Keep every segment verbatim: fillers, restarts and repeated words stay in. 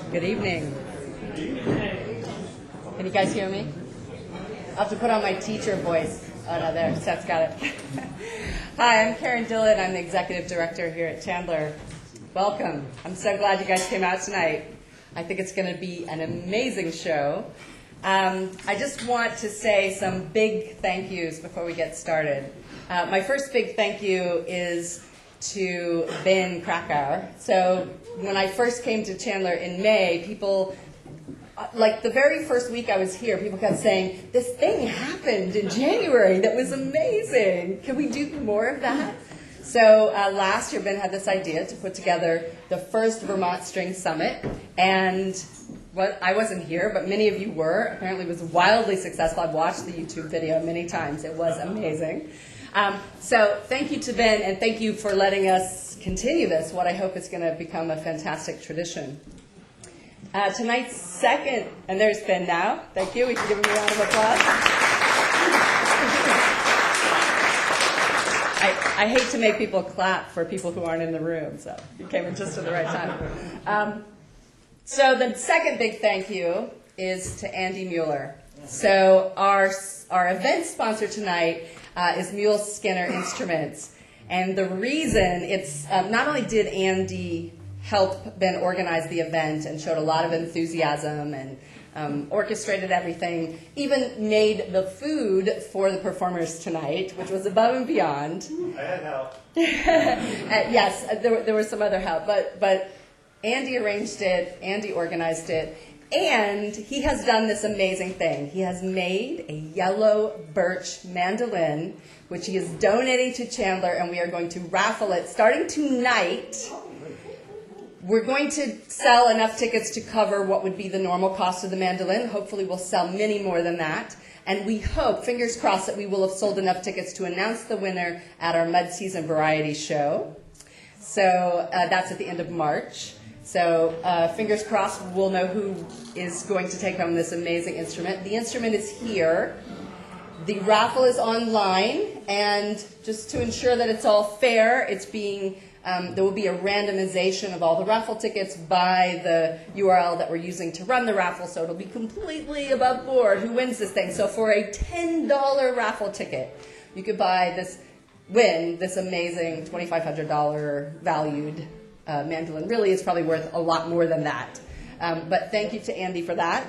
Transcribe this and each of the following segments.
Good evening. Can you guys hear me? I'll have to put on my teacher voice. Oh, no, there. Seth's got it. Hi, I'm Karen Dillon. I'm the executive director here at Chandler. Welcome. I'm so glad you guys came out tonight. I think it's going to be an amazing show. Um, I just want to say some big thank yous before we get started. Uh, my first big thank you is to Ben Krakauer. So when I first came to Chandler in May, people, like the very first week I was here, people kept saying, this thing happened in January that was amazing. Can we do more of that? So uh, last year, Ben had this idea to put together the first Vermont String Summit. And what I wasn't here, but many of you were. Apparently it was wildly successful. I've watched the YouTube video many times. It was amazing. Um, so thank you to Ben, and thank you for letting us continue this, what I hope is going to become a fantastic tradition. Uh, tonight's second, and there's Ben now. Thank you. We can give him a round of applause. I, I hate to make people clap for people who aren't in the room, so you came in just at the right time. Um, so the second big thank you is to Andy Mueller. So our, our event sponsor tonight Uh, is Mule Skinner Instruments. And the reason it's, um, not only did Andy help Ben organize the event and showed a lot of enthusiasm and um, orchestrated everything, even made the food for the performers tonight, which was above and beyond. I had help. uh, yes, there, there was some other help, but, but Andy arranged it, Andy organized it, and he has done this amazing thing. He has made a yellow birch mandolin, which he is donating to Chandler, and we are going to raffle it starting tonight. We're going to sell enough tickets to cover what would be the normal cost of the mandolin. Hopefully we'll sell many more than that. And we hope, fingers crossed, that we will have sold enough tickets to announce the winner at our mid-season variety show. So uh, that's at the end of March. So uh, fingers crossed, we'll know who is going to take home this amazing instrument. The instrument is here. The raffle is online, and just to ensure that it's all fair, it's being um, there will be a randomization of all the raffle tickets by the U R L that we're using to run the raffle, so it'll be completely above board who wins this thing. So for a ten dollar raffle ticket, you could buy this, win this amazing twenty-five hundred dollars valued Uh, mandolin. Really, it's probably worth a lot more than that. Um, but thank you to Andy for that.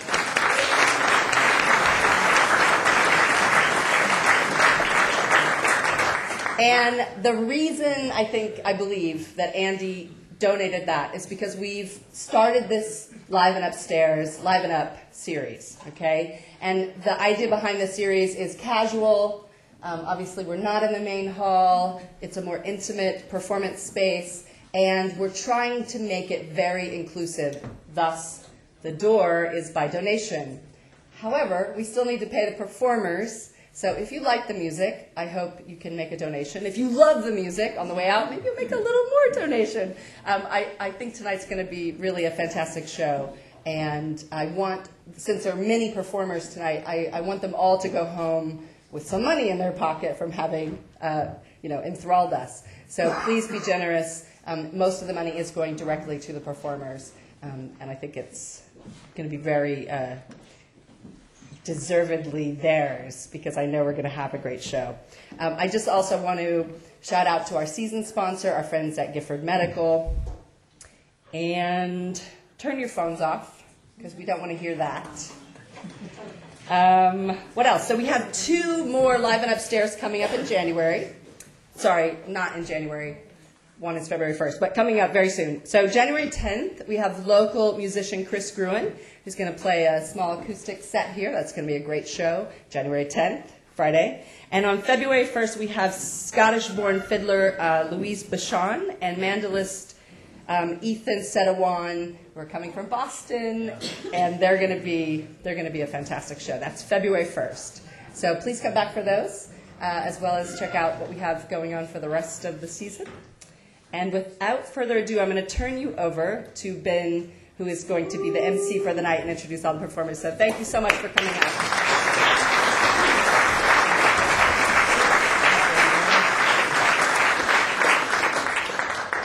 And the reason I think, I believe, that Andy donated that is because we've started this Liven Upstairs, Liven Up series, okay? And the idea behind this series is casual. Um, obviously, we're not in the main hall. It's a more intimate performance space. And we're trying to make it very inclusive. Thus, the door is by donation. However, we still need to pay the performers. So if you like the music, I hope you can make a donation. If you love the music on the way out, maybe you'll make a little more donation. Um, I, I think tonight's going to be really a fantastic show. And I want, since there are many performers tonight, I, I want them all to go home with some money in their pocket from having uh, you know, enthralled us. So please be generous. Um, most of the money is going directly to the performers, um, and I think it's going to be very uh, deservedly theirs, because I know we're going to have a great show. Um, I just also want to shout out to our season sponsor, our friends at Gifford Medical, and turn your phones off, because we don't want to hear that. Um, what else? So we have two more Liven Upstairs coming up in January. Sorry, not in January. One is February first, but coming up very soon. So January tenth, we have local musician Chris Gruen, who's going to play a small acoustic set here. That's going to be a great show. January tenth, Friday. And on February first, we have Scottish-born fiddler uh, Louise Bachon and mandolist um, Ethan Setawan, who are coming from Boston, and they're going to be they're going to be a fantastic show. That's February first. So please come back for those, uh, as well as check out what we have going on for the rest of the season. And without further ado, I'm going to turn you over to Ben, who is going to be the M C for the night and introduce all the performers. So thank you so much for coming out.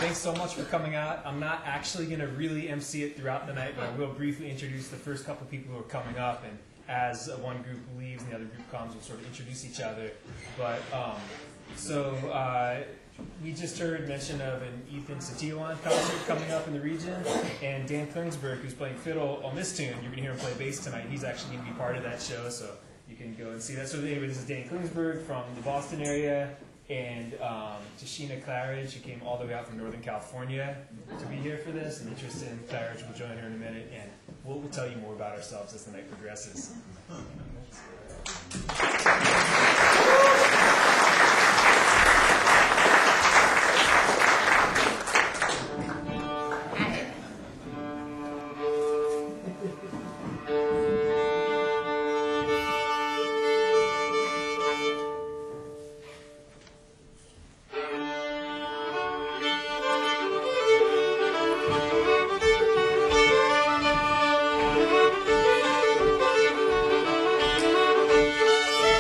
thanks so much for coming out. I'm not actually going to really emcee it throughout the night, but I will briefly introduce the first couple people who are coming up. And as one group leaves and the other group comes, we'll sort of introduce each other. But um, so uh, we just heard mention of an Ethan Satiwan concert coming up in the region, and Dan Klingsberg, who's playing fiddle on this tune. You're going to hear him play bass tonight. He's actually going to be part of that show, so you can go and see that. So anyway, this is Dan Klingsberg from the Boston area, and um, Tashina Claridge, who came all the way out from Northern California to be here for this, and Tristan Claridge will join her in a minute, and we'll, we'll tell you more about ourselves as the night progresses. Thank you.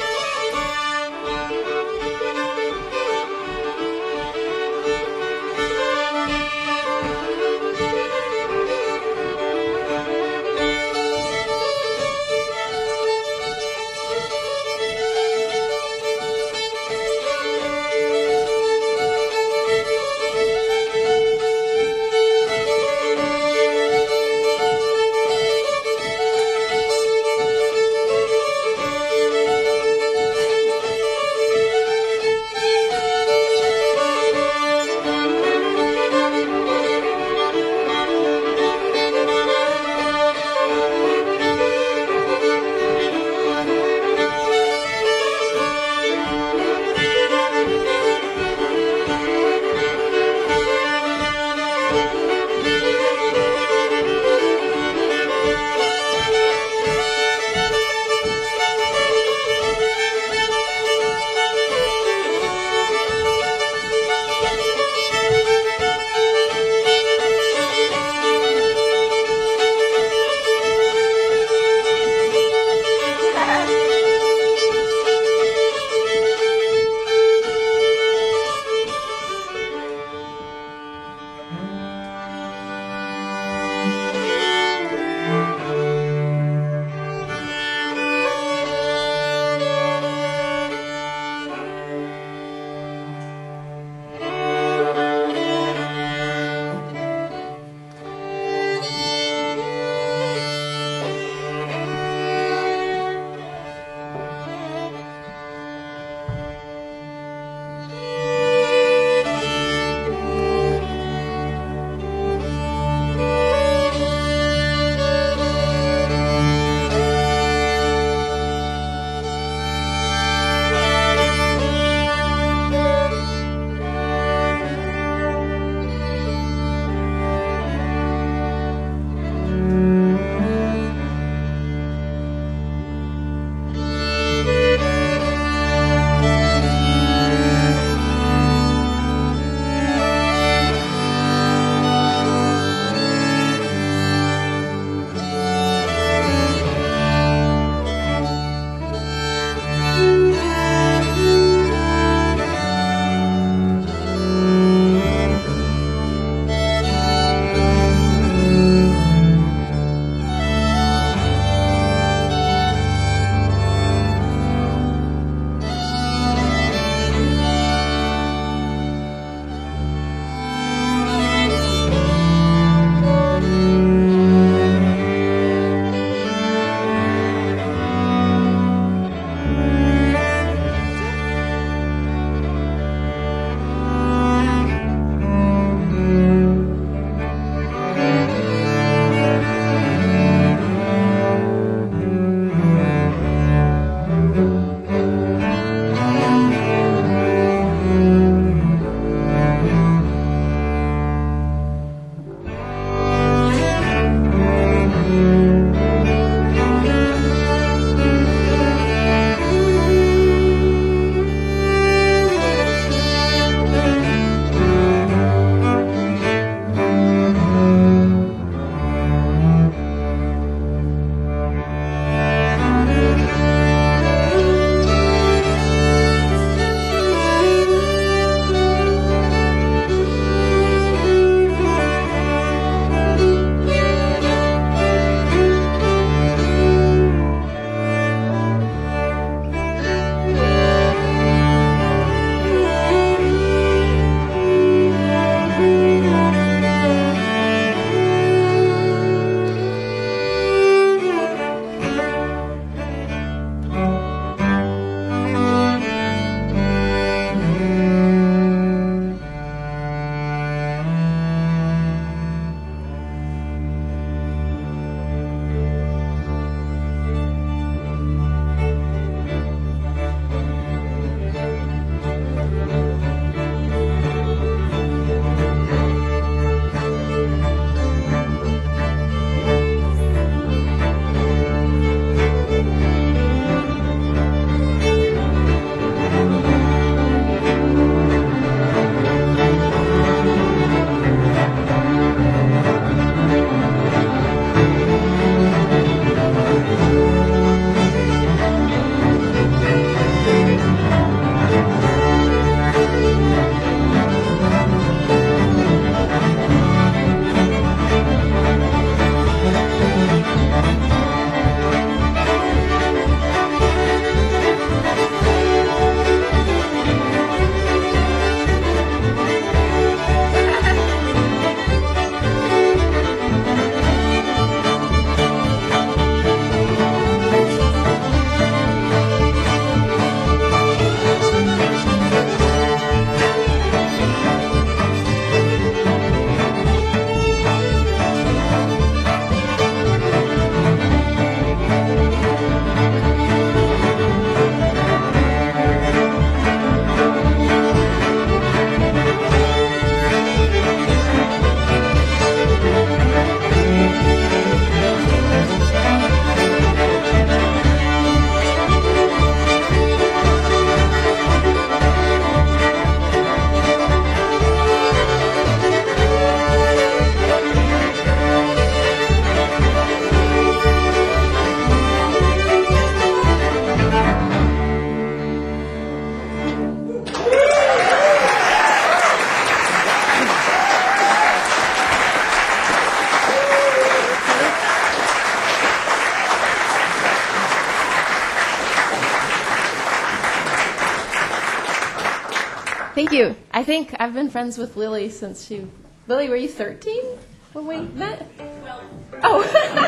Thank you. I think I've been friends with Lily since she. Lily, were you thirteen when we met? Oh.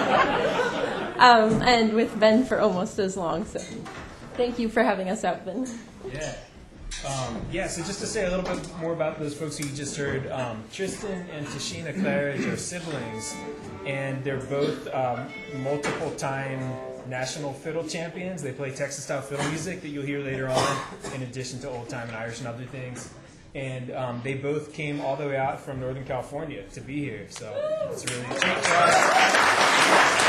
um, and with Ben for almost as long. So, thank you for having us out, Ben. Yeah. Um, yeah, so just to say a little bit more about those folks who you just heard, um, Tristan and Tashina Claridge are siblings, and they're both um, multiple-time national fiddle champions. They play Texas-style fiddle music that you'll hear later on, in addition to old-time and Irish and other things. And um, they both came all the way out from Northern California to be here, so it's really a treat for us.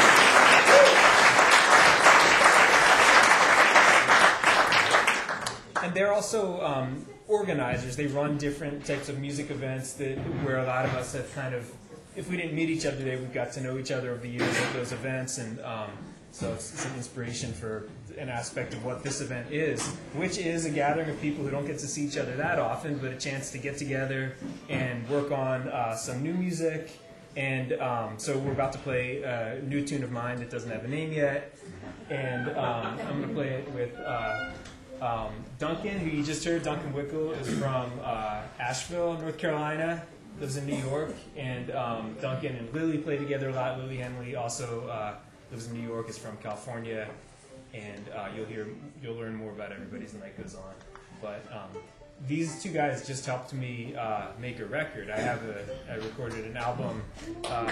And they're also um, organizers. They run different types of music events that where a lot of us have kind of, if we didn't meet each other today, we've got to know each other over the years at those events. And um, so it's, it's an inspiration for an aspect of what this event is, which is a gathering of people who don't get to see each other that often, but a chance to get together and work on uh, some new music. And um, so we're about to play a new tune of mine that doesn't have a name yet. And um, I'm going to play it with... Uh, Um, Duncan, who you just heard, Duncan Wickel, is from uh, Asheville, North Carolina, lives in New York, and um, Duncan and Lily play together a lot. Lily Henley also uh, lives in New York, is from California, and uh, you'll hear, you'll learn more about everybody as the night goes on. But um, these two guys just helped me uh, make a record. I have a, I recorded an album. Uh,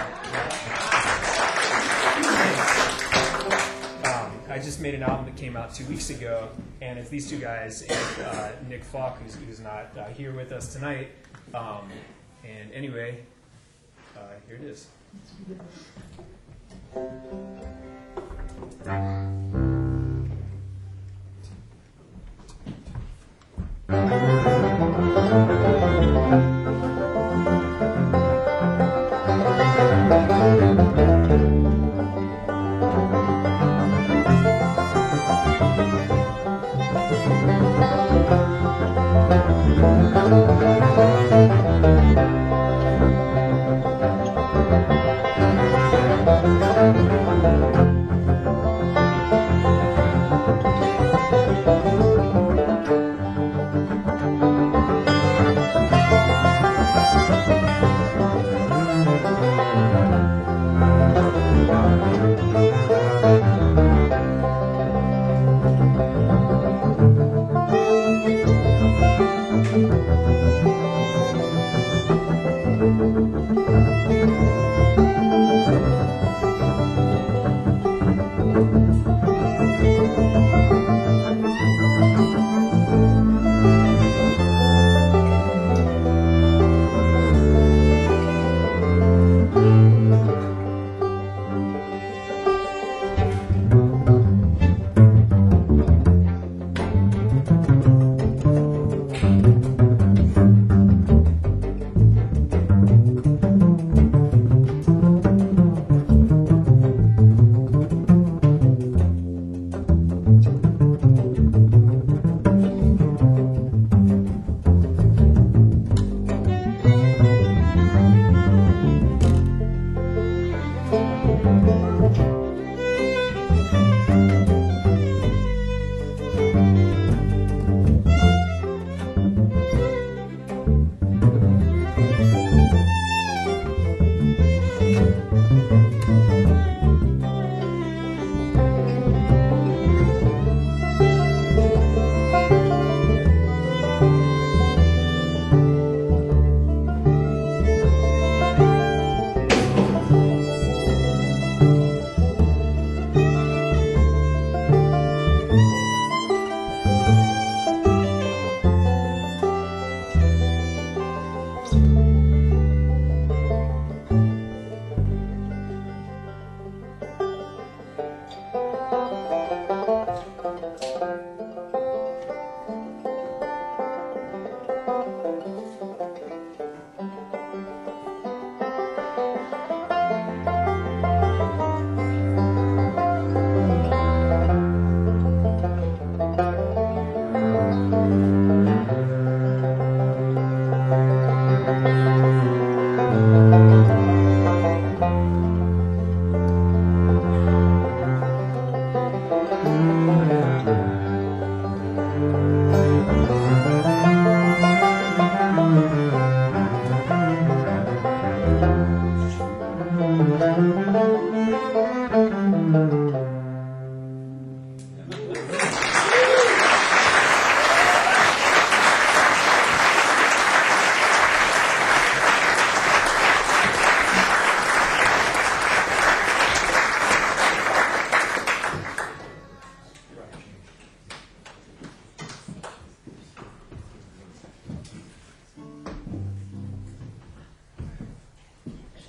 Um, I just made an album that came out two weeks ago, and it's these two guys and uh, Nick Falk, who's, who's not uh, here with us tonight. Um, and anyway, uh, here it is.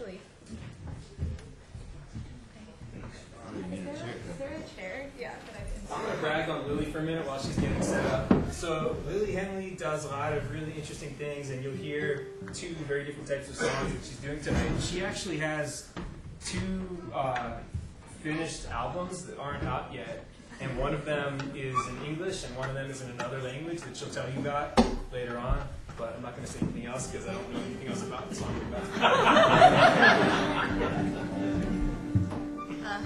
Lily. Is there, is there a chair? Yeah, that I I'm going to brag on Lily for a minute while she's getting set up. So Lily Henley does a lot of really interesting things, and you'll hear two very different types of songs that she's doing tonight. She actually has two uh, finished albums that aren't out yet, and one of them is in English, and one of them is in another language that she'll tell you about later on. But I'm not going to say anything else because I don't know anything else about the song you're about to uh,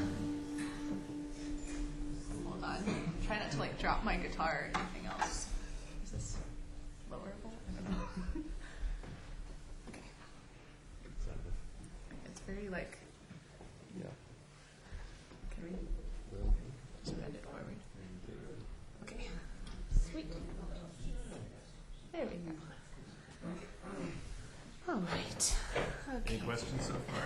Hold on. Try not to like drop my guitar or anything else. Is this lowerable? I don't know. Okay. It's very like. Yeah. Can we just bend it forward? Okay. Sweet. There we go. All right. Okay. Any questions so far?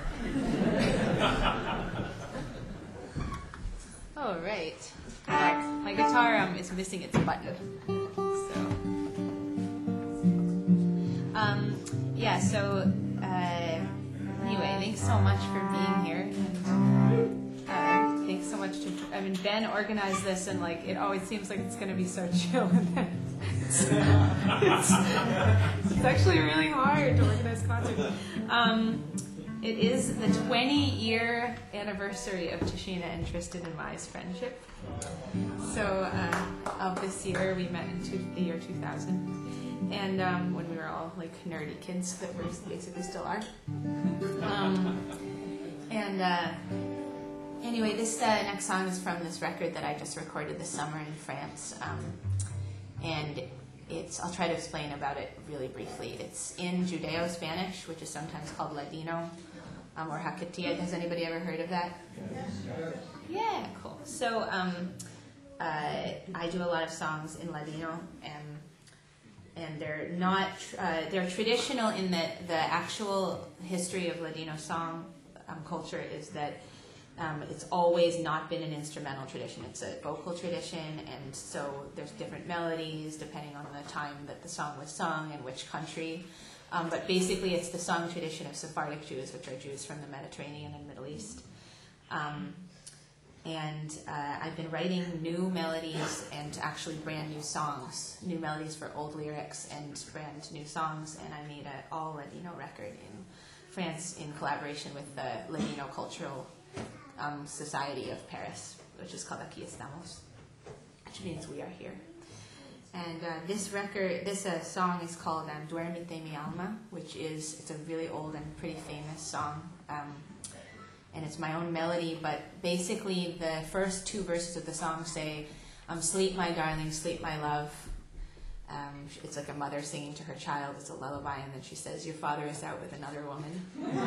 All right. My guitar um, is missing its button. So, um, yeah. So, uh, anyway, thanks so much for being here. And, uh, thanks so much to. I mean, Ben organized this, and like it always seems like it's going to be so chill, and then it's, it's, it's actually really hard to organize concerts. Um, It is the twenty-year anniversary of Tashina and Tristan and Mai's friendship. So uh, of this year, we met in two, the year two thousand, and um, when we were all like nerdy kids that we basically still are. Um, and uh, anyway, this uh, next song is from this record that I just recorded this summer in France, um, and it's I'll try to explain about it really briefly. It's in Judeo-Spanish, which is sometimes called Ladino. Um, or Hakatía. Has anybody ever heard of that? Yeah, cool. So um, uh, I do a lot of songs in Ladino, and and they're not uh, they're traditional in that the actual history of Ladino song um, culture is that um, it's always not been an instrumental tradition. It's a vocal tradition, and so there's different melodies depending on the time that the song was sung and which country. Um, but basically, it's the song tradition of Sephardic Jews, which are Jews from the Mediterranean and Middle East. Um, and uh, I've been writing new melodies and actually brand new songs, new melodies for old lyrics and brand new songs. And I made an all Ladino record in France in collaboration with the Ladino Cultural um, Society of Paris, which is called Aquí Estamos, which means we are here. And uh, this record, this uh, song is called um, Duérmete mi alma, which is, it's a really old and pretty famous song. Um, and it's my own melody, but basically the first two verses of the song say, um, sleep my darling, sleep my love. Um, it's like a mother singing to her child, it's a lullaby, and then she says, your father is out with another woman.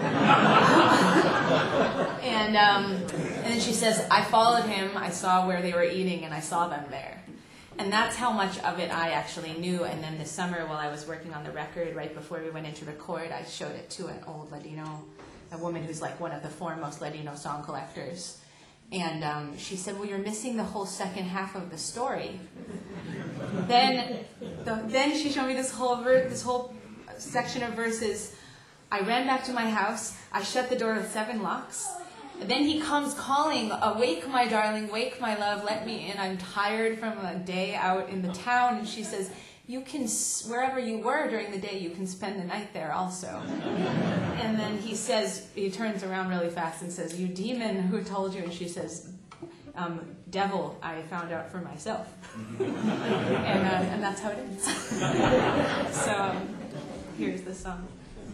and, um, and then she says, I followed him, I saw where they were eating, and I saw them there. And that's how much of it I actually knew. And then this summer, while I was working on the record, right before we went in to record, I showed it to an old Ladino, a woman who's like one of the foremost Ladino song collectors. And um, she said, well, you're missing the whole second half of the story. then, the, then she showed me this whole ver- this whole section of verses. I ran back to my house. I shut the door with seven locks. Then he comes calling, awake my darling, wake my love, let me in. I'm tired from a day out in the town. And she says, you can, wherever you were during the day, you can spend the night there also. And then he says, he turns around really fast and says, you demon, who told you? And she says, um, devil, I found out for myself. and, uh, and that's how it ends. so um, here's the song.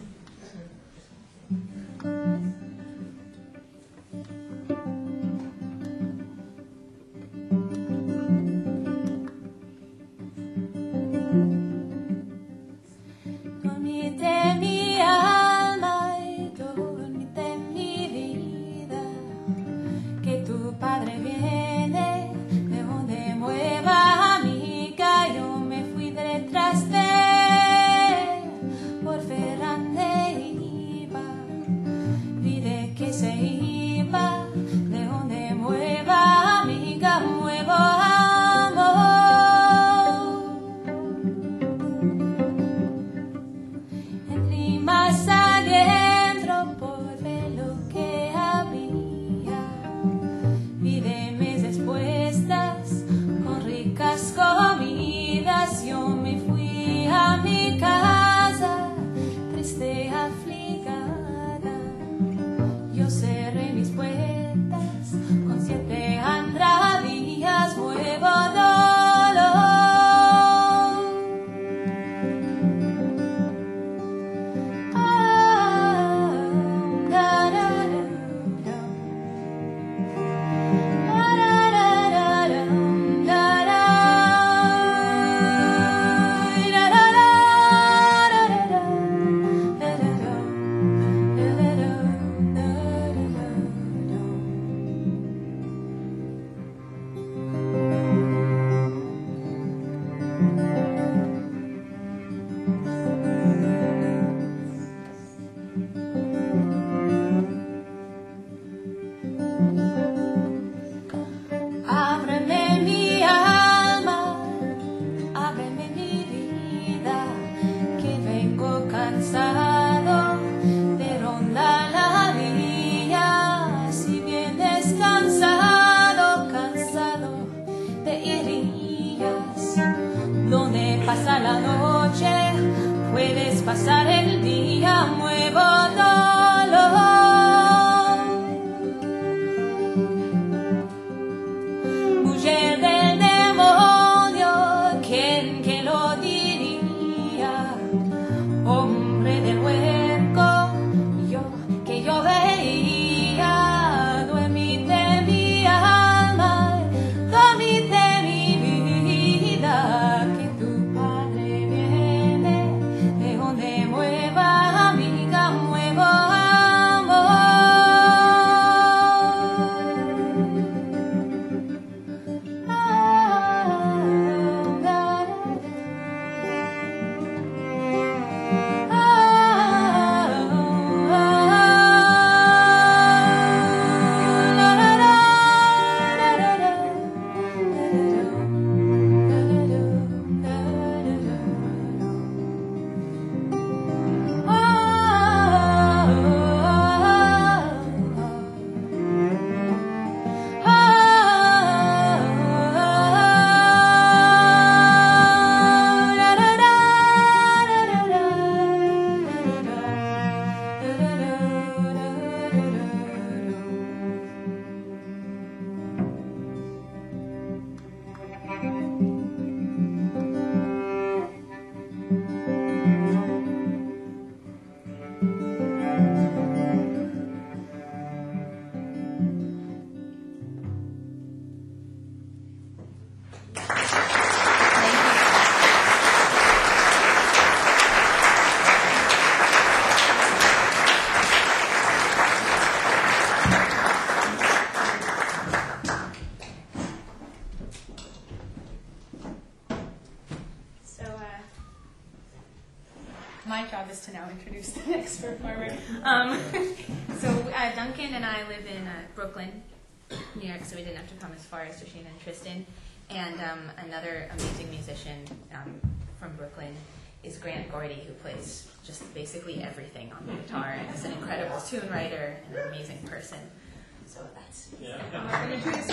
Dormite mi alma y dormite mi vida, que tu padre viene de donde mueva amiga, yo me fui detrás de por Ferrande iba, to now introduce the next performer. Um, so uh, Duncan and I live in uh, Brooklyn, New York, so we didn't have to come as far as Tashina and Tristan. And um, another amazing musician um, from Brooklyn is Grant Gordy, who plays just basically everything on the guitar and is an incredible tune writer and an amazing person. So that's yeah. I'm going to introduce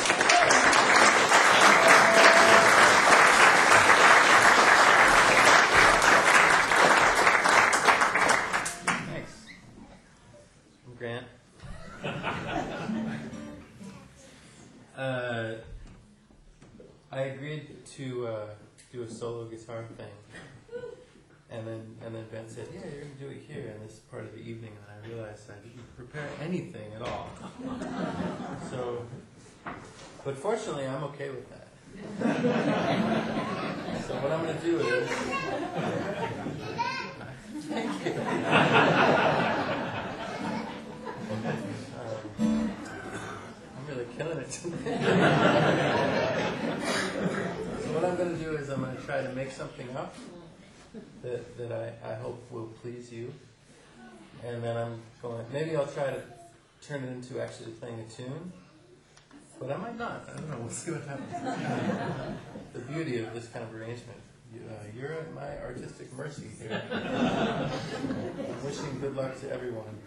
Thanks. I'm Grant. uh, I agreed to uh, do a solo guitar thing, and then and then Ben said, "Yeah, you're going to do it here in this part of the evening." And I realized I didn't prepare anything at all. So, but fortunately, I'm okay with that. So what I'm going to do is. Thank you. um, I'm really killing it today. So what I'm going to do is I'm going to try to make something up that, that I, I hope will please you. And then I'm going, maybe I'll try to turn it into actually playing a tune. But I might not. I don't know. We'll see what happens. The beauty of this kind of arrangement. You, uh, you're at my artistic mercy here. I'm wishing good luck to everyone.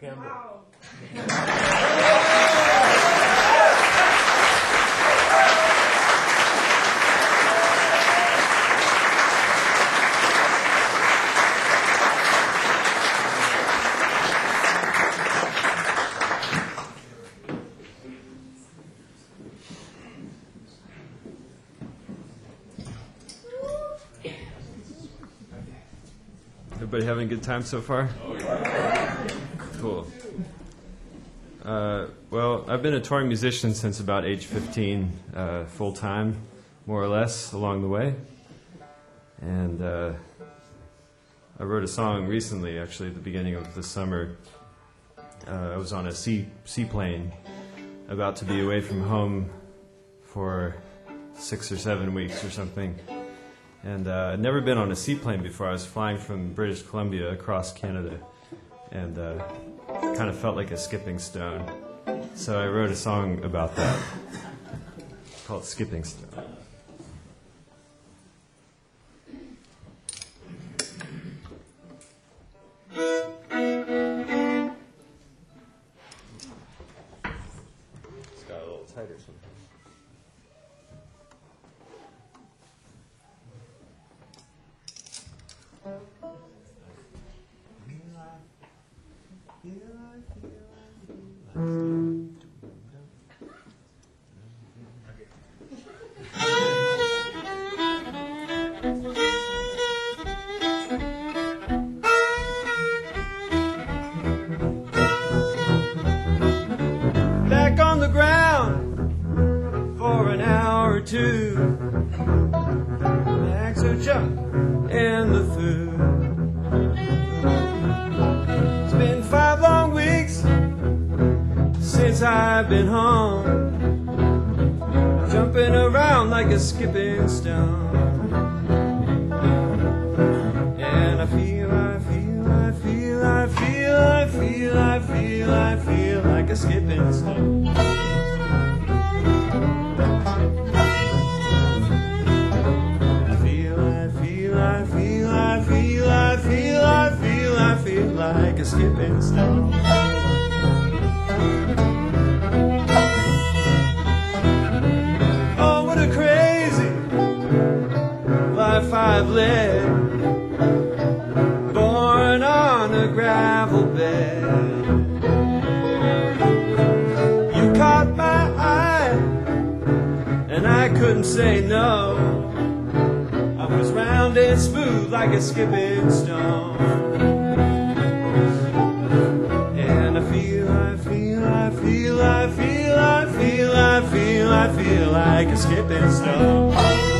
Campbell. Everybody having a good time so far? Cool. Uh, well, I've been a touring musician since about age fifteen, uh, full time, more or less, along the way. And uh, I wrote a song recently, actually, at the beginning of the summer. Uh, I was on a sea seaplane, about to be away from home for six or seven weeks or something. And uh, I'd never been on a seaplane before. I was flying from British Columbia across Canada, and uh, kind of felt like a skipping stone. So I wrote a song about that called Skipping Stone. It's got a little tighter sometimes. Back on the ground for an hour or two. Bags of junk and the food. It's been five long weeks since I've been home, jumping around like a skipping stone. And I feel, I feel, I feel, I feel, I feel, I feel, I feel like a skipping stone. I feel, I feel, I feel, I feel, I feel, I feel, I feel like a skipping stone. Oh, what a crazy life I've led, born on a gravel bed. You caught my eye, and I couldn't say no. I was round and smooth like a skipping stone. And I feel, I feel, I feel, I feel, I feel, I feel, I feel like a skipping stone.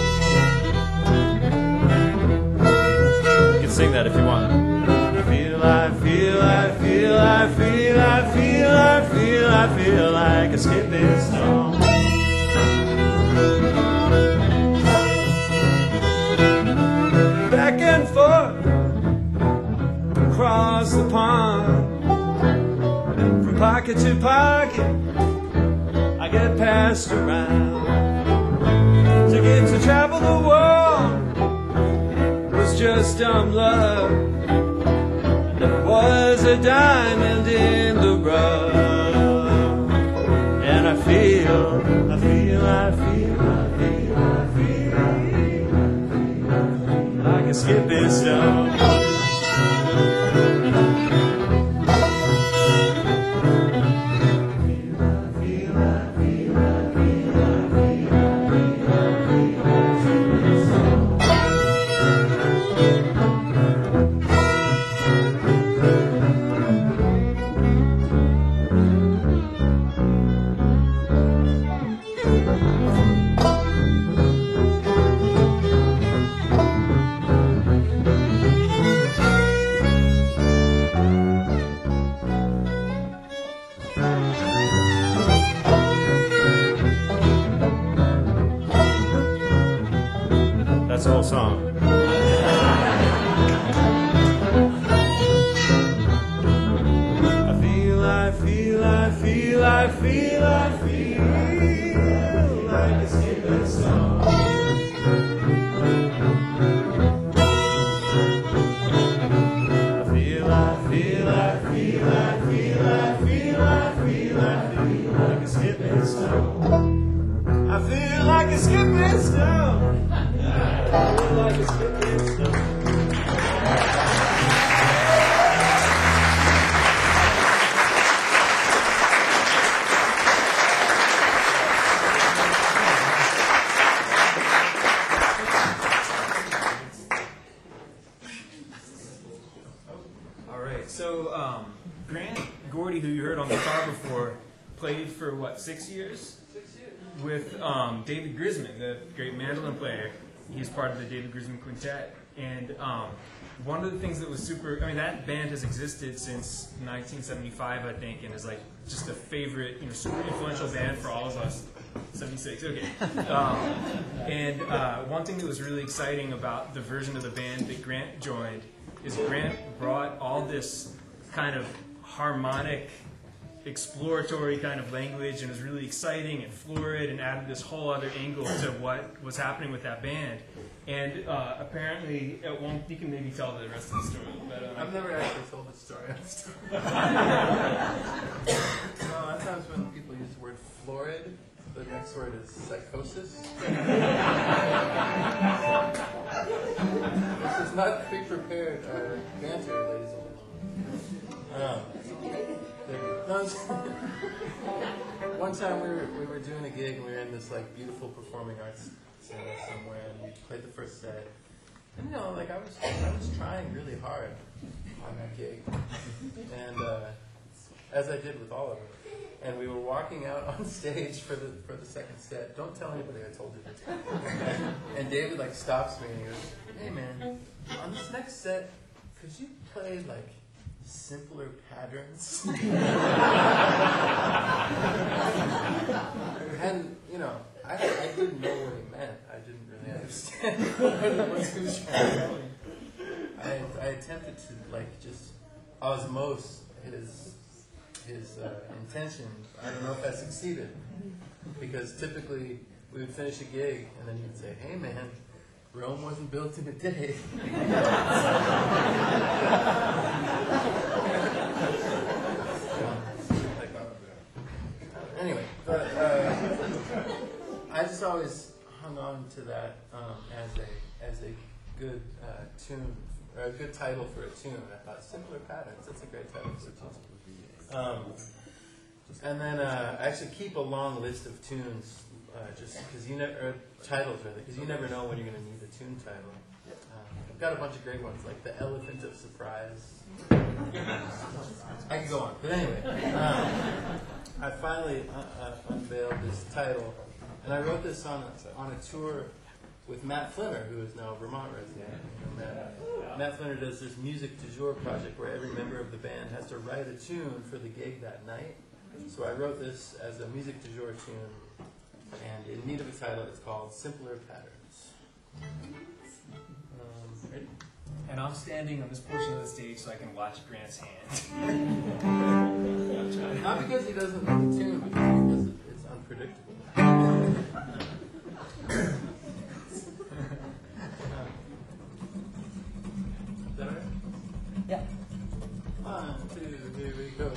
You can sing that if you want. I feel, I feel, I feel, I feel, I feel, I feel, I feel like a skipping stone. Back and forth across the pond, from pocket to pocket, I get passed around. To get to travel the world was just dumb luck. There was a diamond in the rough. And I feel, I feel, I feel, I feel, I feel, I feel like a skipping stone. That's the whole song. I feel, I feel, I feel, I feel, I feel like a skipping stone. I feel, I feel, I feel, I feel, right. So um, Grant Gordy, who you heard on the guitar before, played for what, six years? Six years. With um, David Grisman, the great mandolin player. He's part of the David Grisman Quintet. And um, one of the things that was super, I mean, that band has existed since nineteen seventy-five, I think, and is like just a favorite, you know, super influential band for all of us. seventy-six, okay. Um, and uh, one thing that was really exciting about the version of the band that Grant joined is Grant brought all this kind of harmonic, exploratory kind of language, and was really exciting and florid, and added this whole other angle to what was happening with that band. And uh, apparently, at one, you can maybe tell the rest of the story. But, um, I've never actually told the story. No, sometimes when people use the word florid, the next word is psychosis. This is not pre-prepared uh, banter, ladies and gentlemen. Um, there- One time we were we were doing a gig and we were in this like beautiful performing arts center somewhere, and we played the first set. And you know, like I was I was trying really hard on that gig, and uh, as I did with all of it. And we were walking out on stage for the for the second set. Don't tell anybody I told you this. And, and David like stops me and he goes, "Hey man, on this next set, could you play like simpler patterns?" And you know, I I didn't know what he meant. I didn't really understand what he was trying to tell me. I I attempted to like just osmose his. his uh, intention. I don't know if I succeeded, because typically we would finish a gig and then he would say, "Hey man, Rome wasn't built in a day." Anyway, but uh, I just always hung on to that um, as a as a good uh, tune, or a good title for a tune. I thought simpler patterns. That's a great title for a tune. Um, and then uh, I actually keep a long list of tunes, uh, just because you never, or titles rather, because you never know when you're going to need a tune title. Um, I've got a bunch of great ones, like The Elephant of Surprise. I can go on, but anyway, um, I finally uh, uh, unveiled this title, and I wrote this on a, on a tour with Matt Flinner, who is now a Vermont resident. You know, Matt, Matt Flinner does this music du jour project where every member of the band has to write a tune for the gig that night. So I wrote this as a music du jour tune, and in need of a title, it's called Simpler Patterns. Um, ready? and I'm standing on this portion of the stage so I can watch Grant's hand. Not because he doesn't know the tune, but because it's unpredictable. Is that all right? Yeah. One, two, here we go.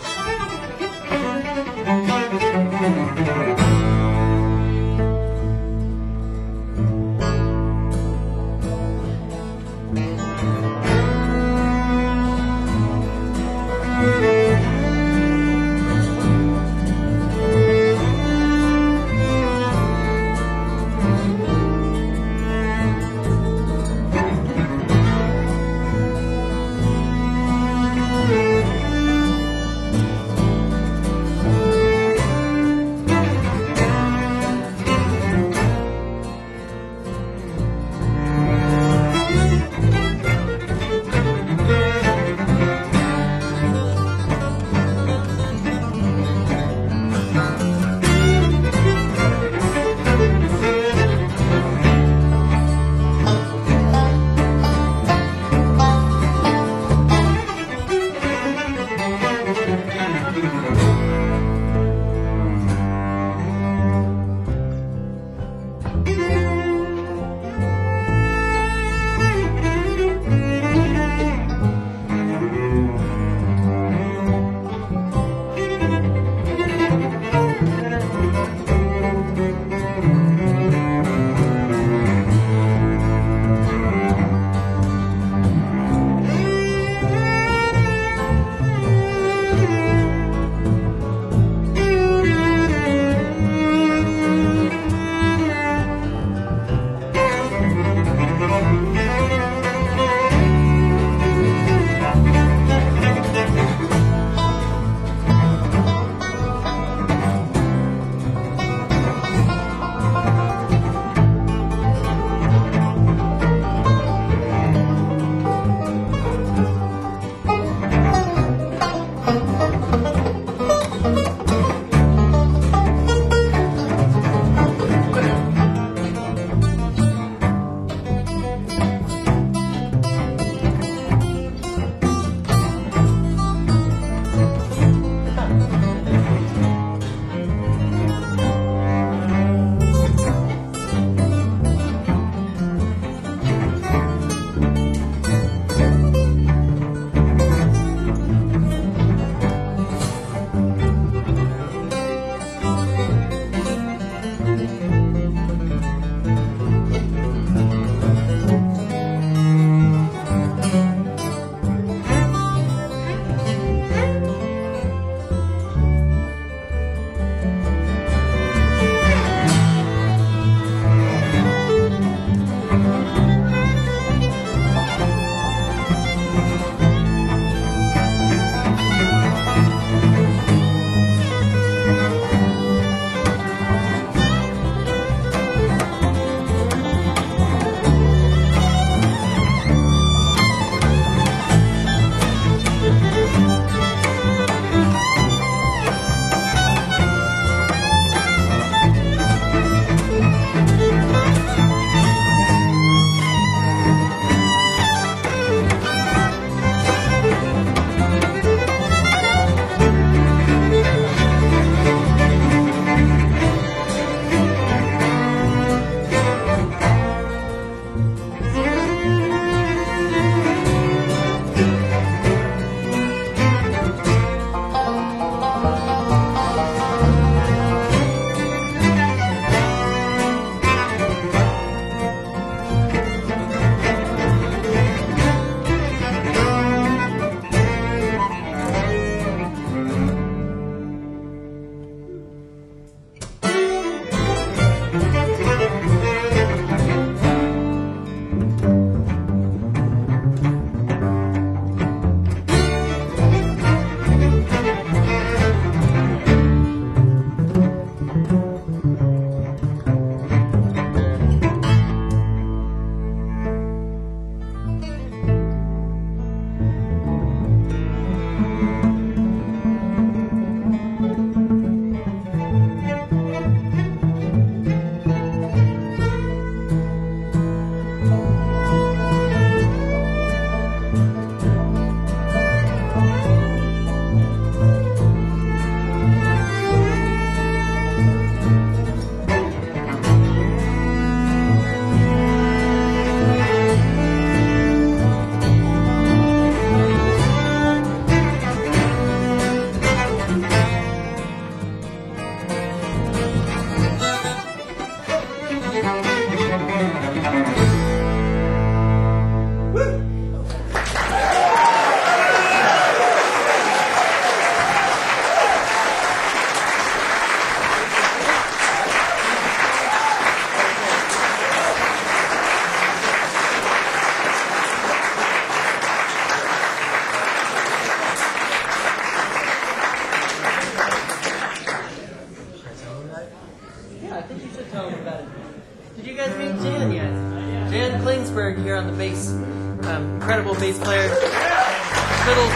incredible bass player. Fiddle.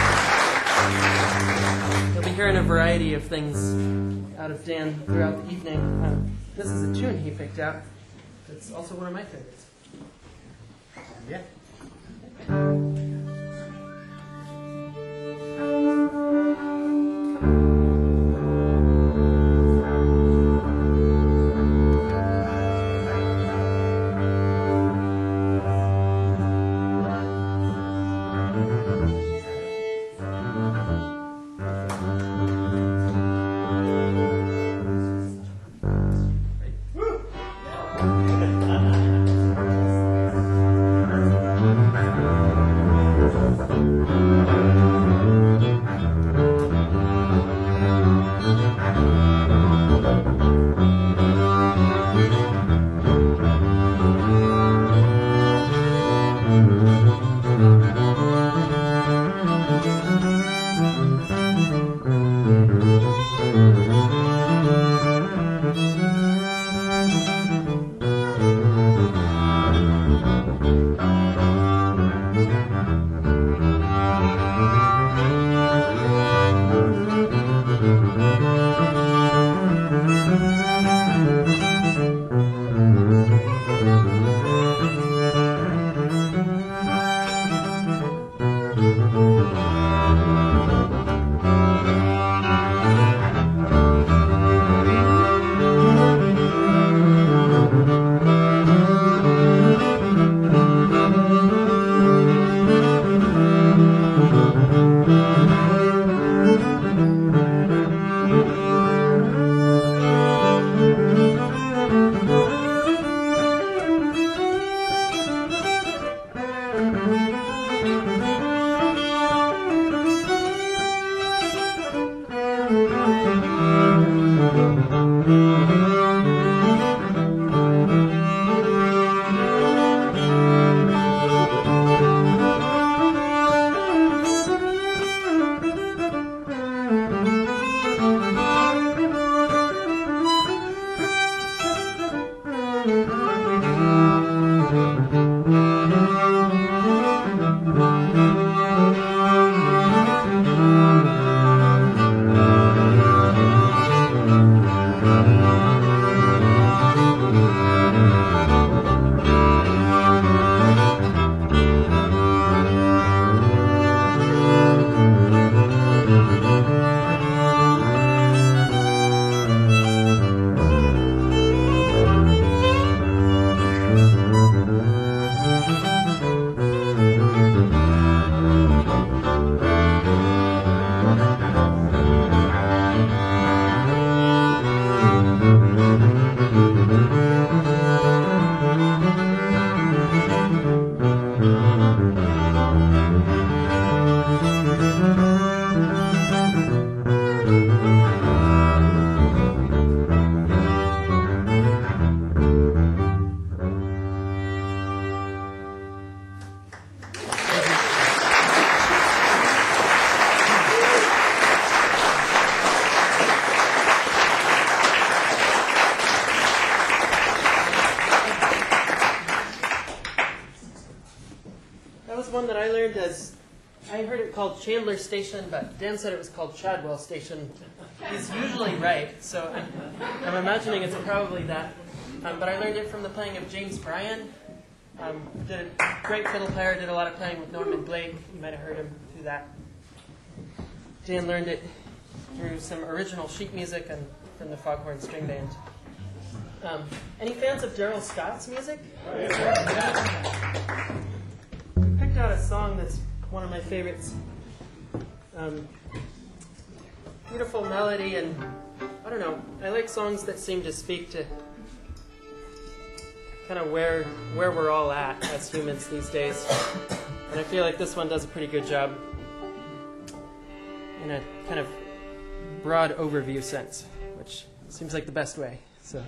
You'll be hearing a variety of things out of Dan throughout the evening. Um, this is a tune he picked out. It's also one of my favorites. Yeah. As I heard it called Chandler Station, but Dan said it was called Chadwell Station. He's usually right, so I'm, I'm imagining it's probably that. Um, but I learned it from the playing of James Bryan. Um, did a great fiddle player, did a lot of playing with Norman Blake. You might have heard him through that. Dan learned it through some original sheet music and from the Foghorn String Band. Um, any fans of Daryl Scott's music? Picked out a song that's one of my favorites. Um, beautiful melody, and I don't know, I like songs that seem to speak to kind of where where we're all at as humans these days. And I feel like this one does a pretty good job in a kind of broad overview sense, which seems like the best way. So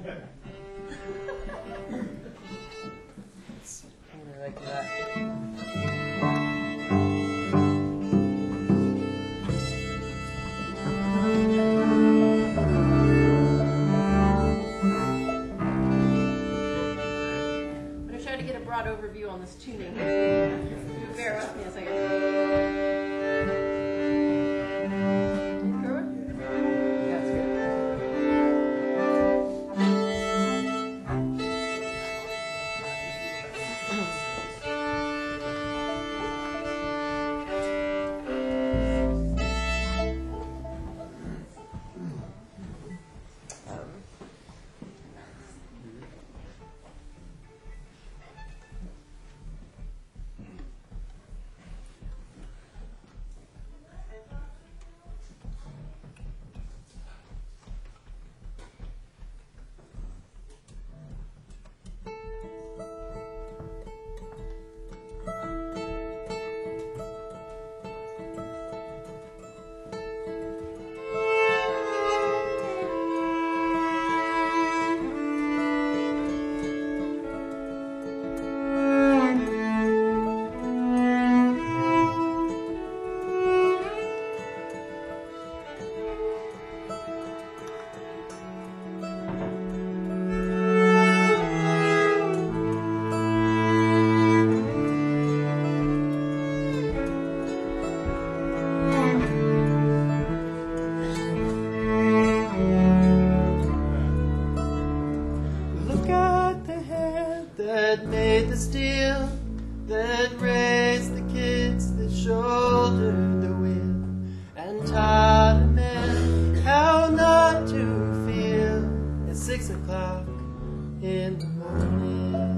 I like that. I'm going to try to get a broad overview on this tuning. shouldered the wheel and taught a man how not to feel at six o'clock in the morning.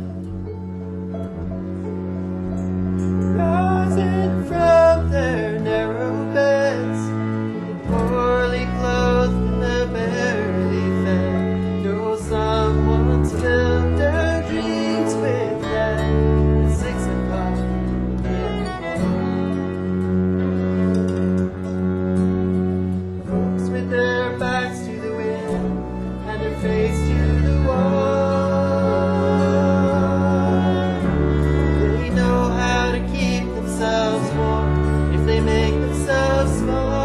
Rising from their narrow beds, poorly clothed and barely fed, though someone's filled their dreams with death at six o'clock in the morning. Folks with their backs to the wind and their face to the wall, they know how to keep themselves warm if they make themselves small.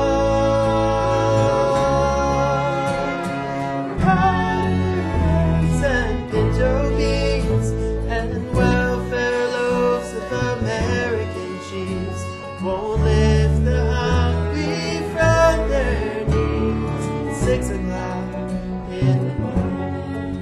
Pies and pinto beans and welfare loaves of American cheese won't lift the hungry from their knees at six o'clock in the morning.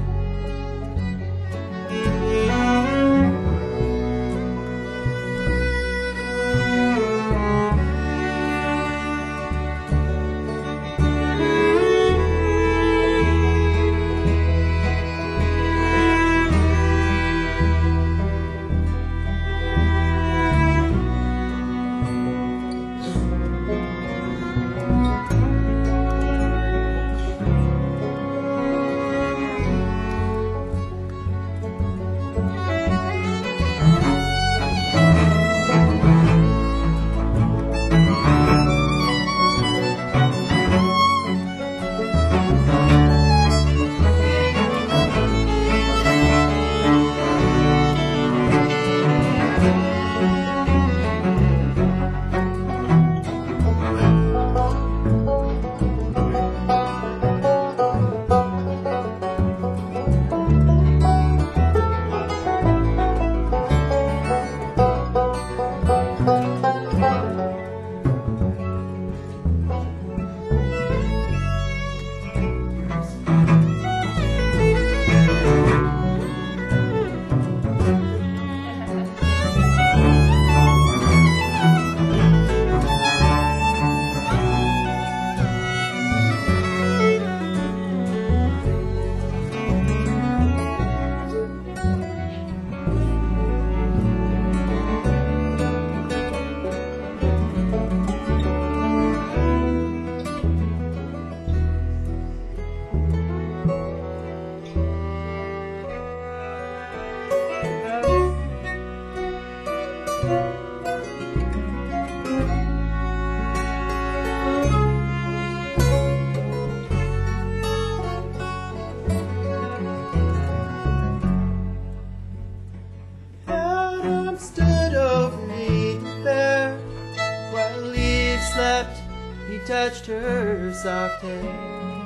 Adam stood over Eden fair while Eve slept. He touched her soft hair,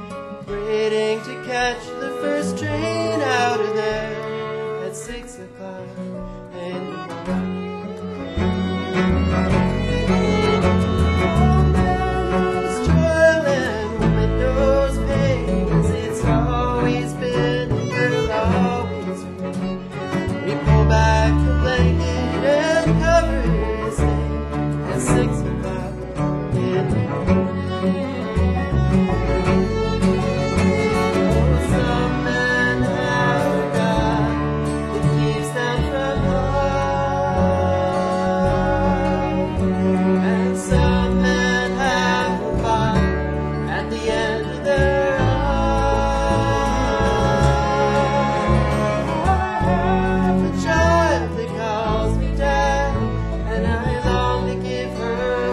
waiting to catch the first train out of there at six o'clock in the morning. All those toiling windows panes, it's always been and will always remain. We pull back the blanket and cover his name at six o'clock in the morning. Oh, some men have a God that keeps them from harm, and some men have a fire at the end of their arm. I have a child that calls me dad, and I long to give her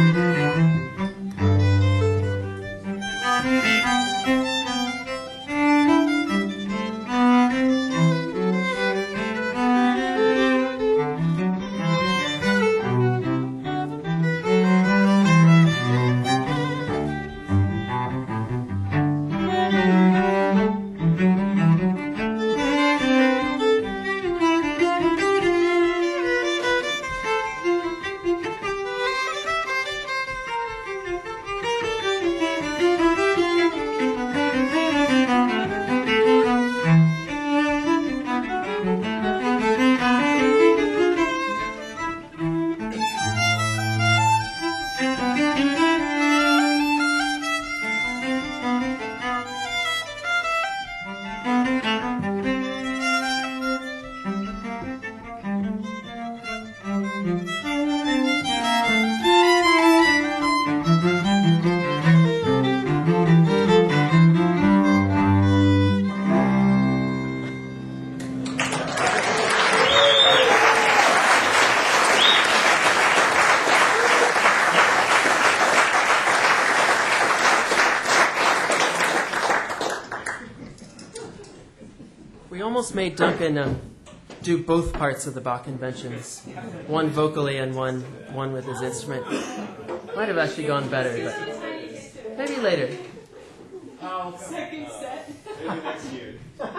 We almost made Duncan um, do both parts of the Bach Inventions, one vocally and one one with his instrument. Might have actually gone better, but maybe later. Second set. Maybe next year.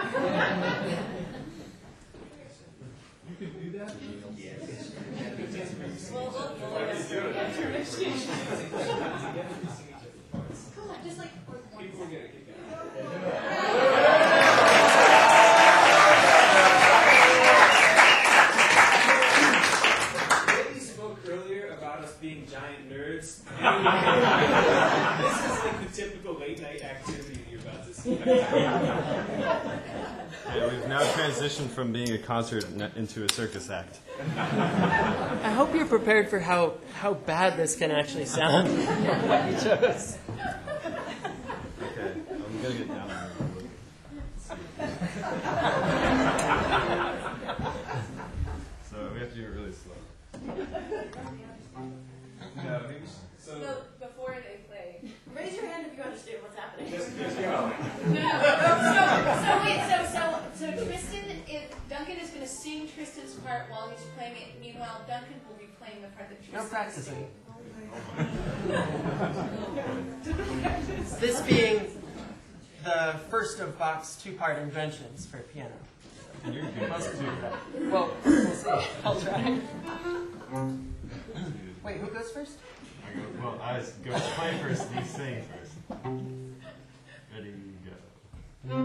Lady spoke earlier about us being giant nerds. This is like the typical late night activity you're about to see. Yeah, we've now transitioned from being a concert n- into a circus act. I hope you're prepared for how, how bad this can actually sound. What you chose. Okay, I'm gonna get down there. So we have to do it really slow. No, maybe so. So before they play, raise your hand if you understand what's happening. Just, just go. No, no, so, so wait, so so so Tristan, is, Duncan is going to sing Tristan's part while he's playing it. Meanwhile, Duncan will be playing the part that Tristan. No practicing. This being the first of Bach's two-part inventions for piano. Most of you know that. Well, we'll see. I'll try. Wait, who goes first? I go, well, I was go play first, and you sing first. Ready, go.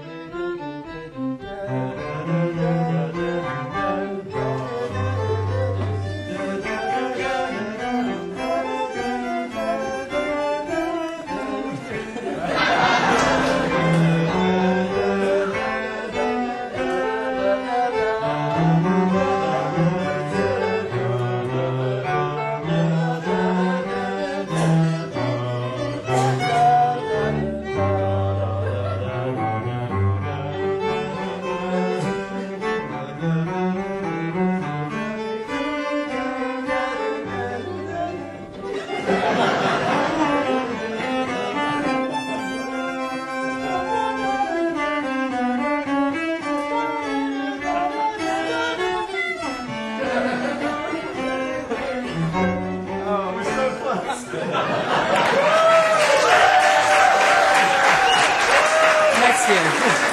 Next year.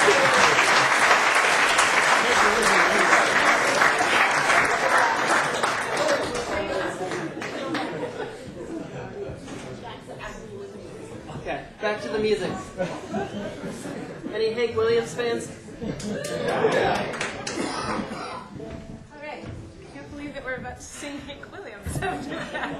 Okay, back to the music. Any Hank Williams fans? All right. I can't believe that we're about to sing Hank Williams after that.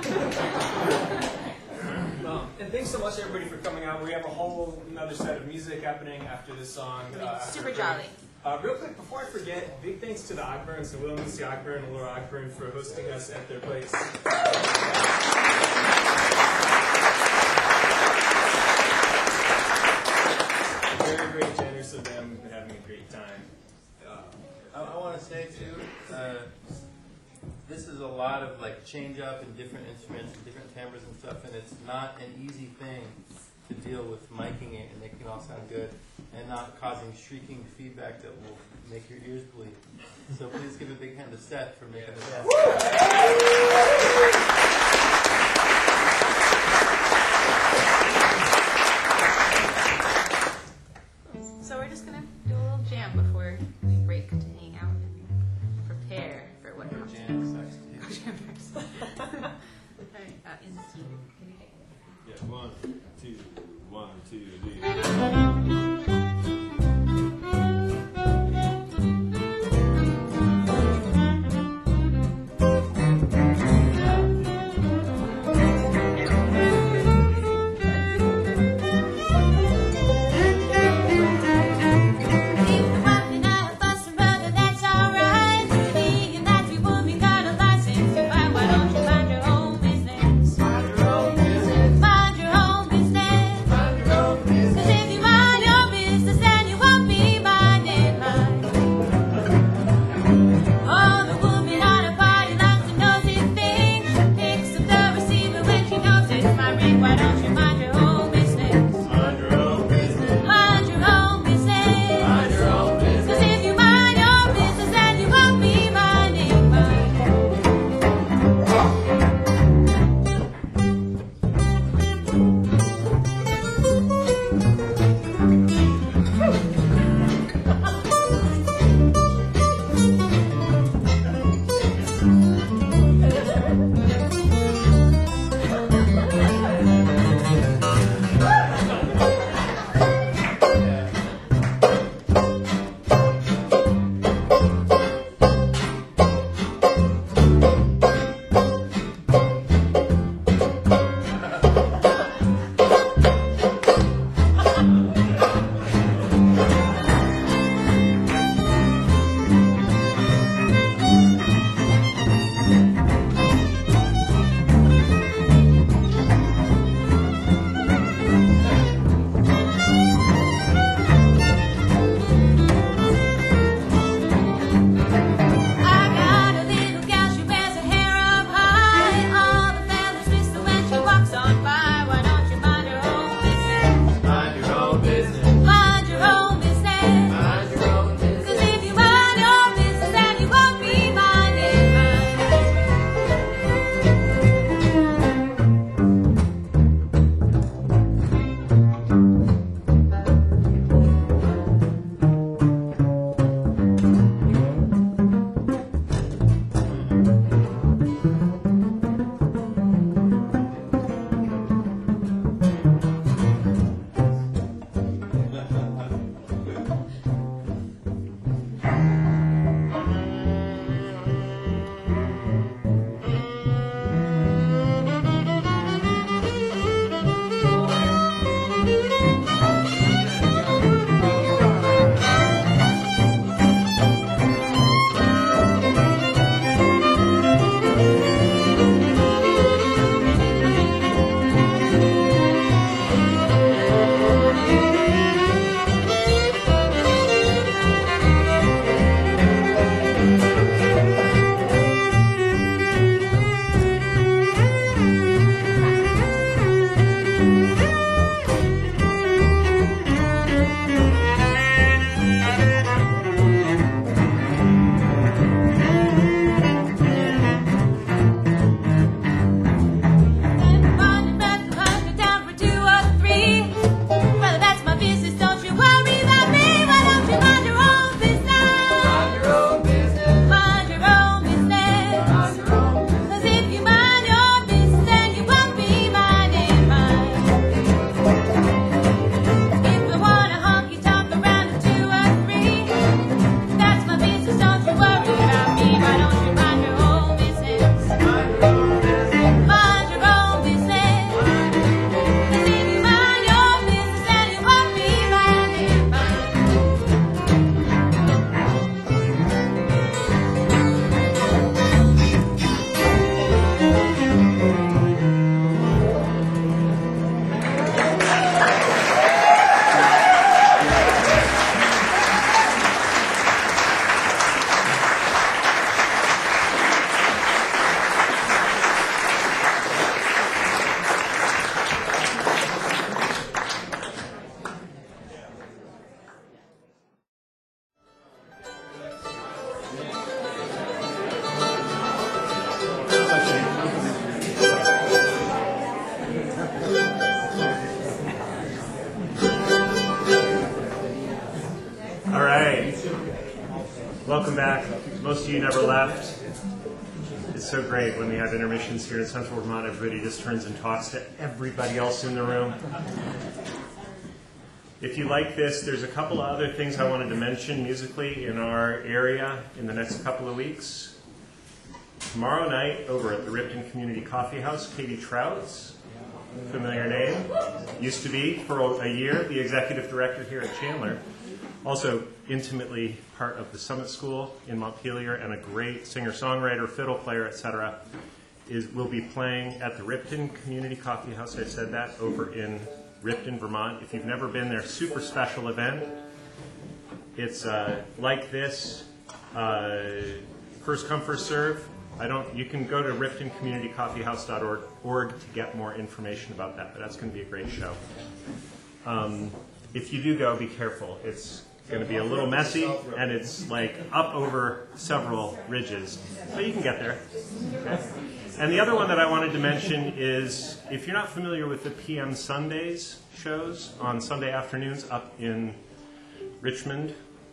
Um, and thanks so much, everybody, for coming out. We have a whole another set of music happening after this song. Uh, Super after- jolly. Uh, real quick, before I forget, big thanks to the Ogburns, to Will and Lucy Ogburn and Laura Ogburn for hosting us at their place. Very, very generous of them. We've been having a great time. Uh, I, I want to say too, uh, this is a lot of like change up in different instruments and different timbres and stuff, and it's not an easy thing to deal with miking it and making it all sound good and not causing shrieking feedback that will make your ears bleed. So please give a big hand to Seth for making this happen. So we're just gonna do a little jam before we break to hang out and prepare for what comes next. Jam sucks. Jam next. Alright, uh, in the key. Yeah, one, two, one, two, three. Mind your own business. Cause if you mind your business, then you won't be minding mine. Oh, the woman at a party likes to nosy thing. Picks up the receiver when she knows it's my ring. Why don't you mind your own business? Mind your own business. Mind your own business. Mind your own business. Cause if you mind your business, then you won't be minding mine. I got a little gal, she wears her hair up high. All the fellas whistle when she walks on by. Why don't you mind your own business? Mind your own business. Mind your own business. Mind your own business. Cause if you mind your business, then you won't be minding mine. welcome back. Most of you never left. It's so great when we have intermissions here in Central Vermont. Everybody just turns and talks to everybody else in the room. If you like this, there's a couple of other things I wanted to mention musically in our area in the next couple of weeks. Tomorrow night, over at the Ripton Community Coffee House, Katie Trouts, familiar name, used to be for a year the executive director here at Chandler, also intimately part of the Summit School in Montpelier, and a great singer-songwriter, fiddle player, et cetera, is will be playing at the Ripton Community Coffee House. I said that, over in Ripton, Vermont. If you've never been there, super special event. It's uh, like this, uh, first come, first serve. I don't. You can go to ripton community coffee house dot org to get more information about that, but that's going to be a great show. Um, if you do go, be careful. It's going to be a little messy, and it's like up over several ridges, but you can get there. Okay? And the other one that I wanted to mention is, if you're not familiar with the P M Sundays shows on Sunday afternoons up in Richmond,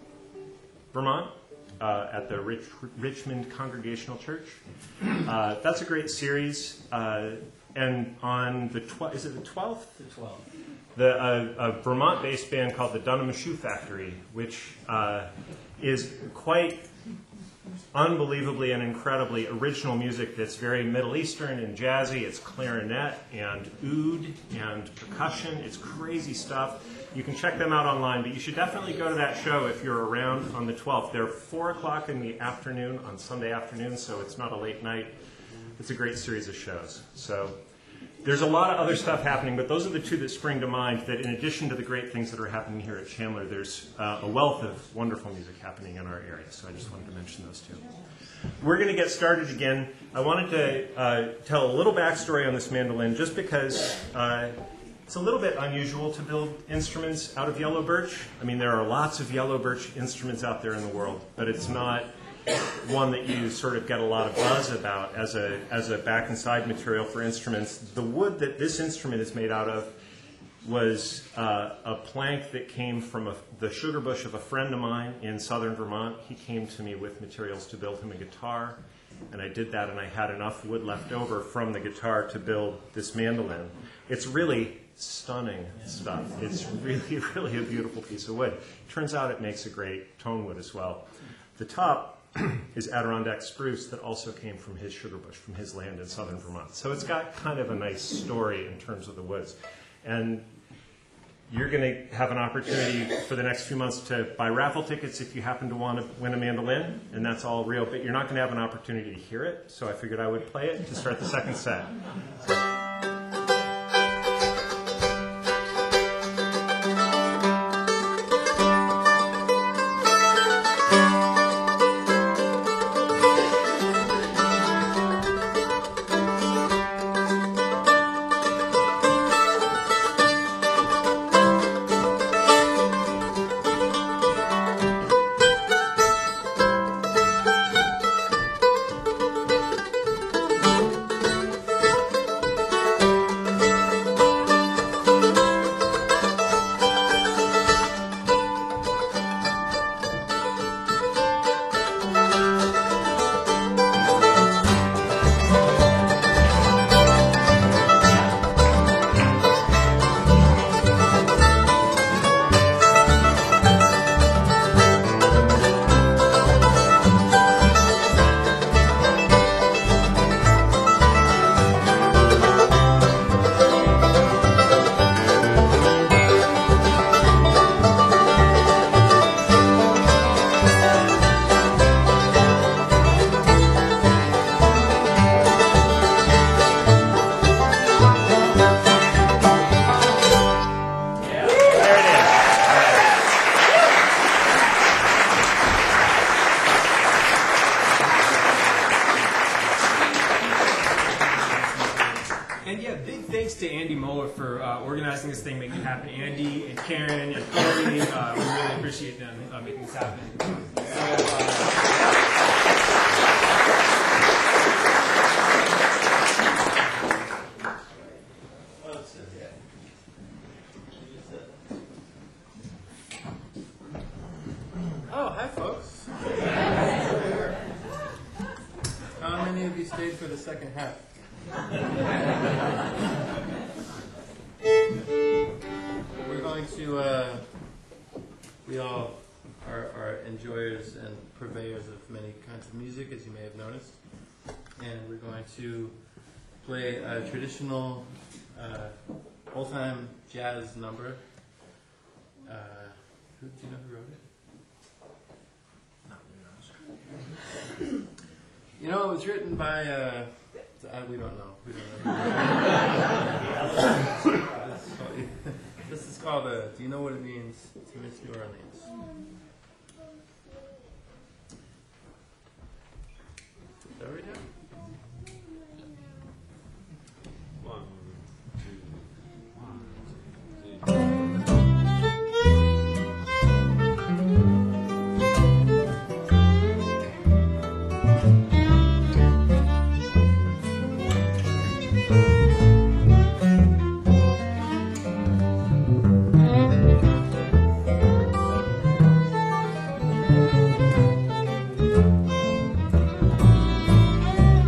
Vermont, uh, at the Rich, Richmond Congregational Church, uh, that's a great series. Uh, and on the twelfth, is it the twelfth? The twelfth. The uh, a Vermont-based band called the Dunham Shoe Factory, which uh, is quite unbelievably and incredibly original music that's very Middle Eastern and jazzy. It's clarinet and oud and percussion. It's crazy stuff. You can check them out online, but you should definitely go to that show if you're around on the twelfth. They're four o'clock in the afternoon on Sunday afternoon, so it's not a late night. It's a great series of shows. So there's a lot of other stuff happening, but those are the two that spring to mind, that in addition to the great things that are happening here at Chandler, there's uh, a wealth of wonderful music happening in our area. So I just wanted to mention those two. We're going to get started again. I wanted to uh, tell a little backstory on this mandolin, just because uh, it's a little bit unusual to build instruments out of yellow birch. I mean, there are lots of yellow birch instruments out there in the world, but it's not one that you sort of get a lot of buzz about as a as a back and side material for instruments. The wood that this instrument is made out of was uh, a plank that came from a, the sugar bush of a friend of mine in southern Vermont. He came to me with materials to build him a guitar, and I did that, and I had enough wood left over from the guitar to build this mandolin. It's really stunning stuff. It's really, really a beautiful piece of wood. Turns out it makes a great tone wood as well. The top is Adirondack spruce that also came from his sugar bush, from his land in southern Vermont. So it's got kind of a nice story in terms of the woods. And you're going to have an opportunity for the next few months to buy raffle tickets if you happen to want to win a mandolin, and that's all real, but you're not going to have an opportunity to hear it, so I figured I would play it to start the second set. To Andy Moeller for uh, organizing this thing, making it happen. Andy and Karen and Corey, uh, we really appreciate them uh, making this happen. So, Oh, hi, folks. wait for the second half. We're going to, uh, we all are, are enjoyers and purveyors of many kinds of music, as you may have noticed. And we're going to play a traditional uh, old-time jazz number. Uh, who, do you know who wrote it? You know, it was written by, uh, uh, we don't know. We don't know. this, is called, this is called, uh, do you know what it means to miss New Orleans? Is that right now? One, two, one, Thank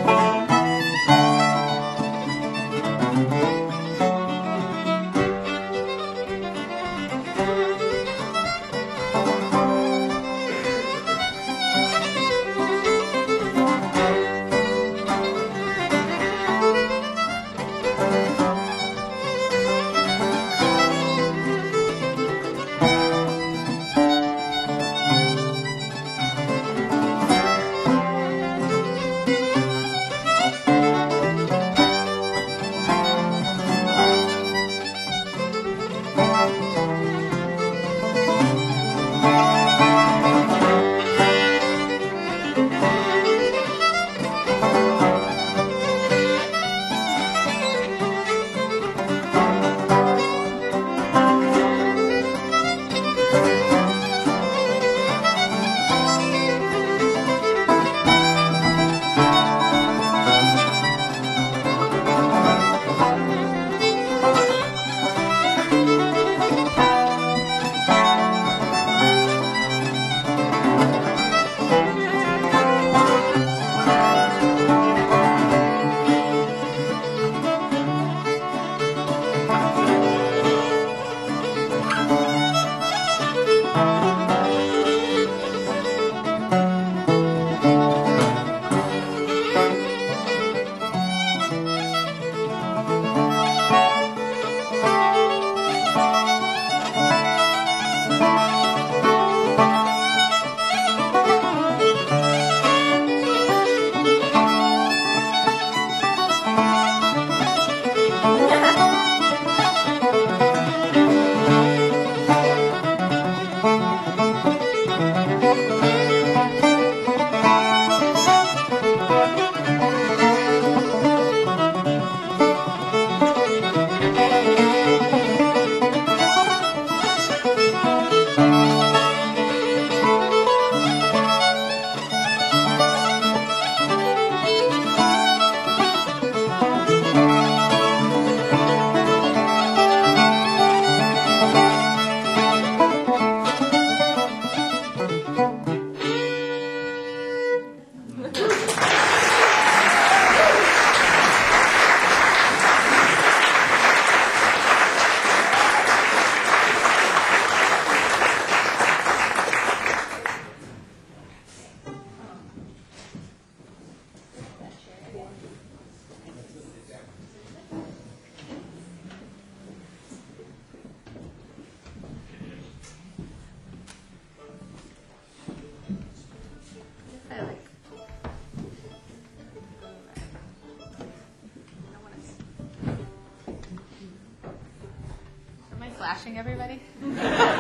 flashing everybody? We're-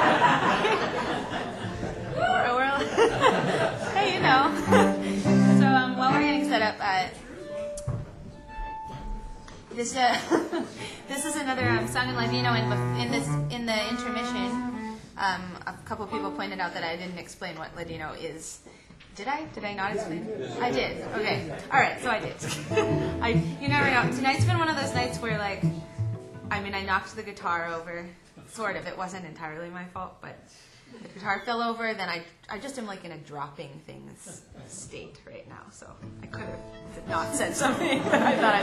we're- hey, you know. So um, while we're getting set up, uh, this uh, this is another um, song in Ladino. And in this in the intermission, um, a couple people pointed out that I didn't explain what Ladino is. Did I? Did I not explain? I did. Okay. All right. So I did. I. You never know. Tonight's been one of those nights where, like, I mean, I knocked the guitar over. Sort of. It wasn't entirely my fault, but the guitar fell over. Then I. I just am like in a dropping things state right now. So I could have not said something that I thought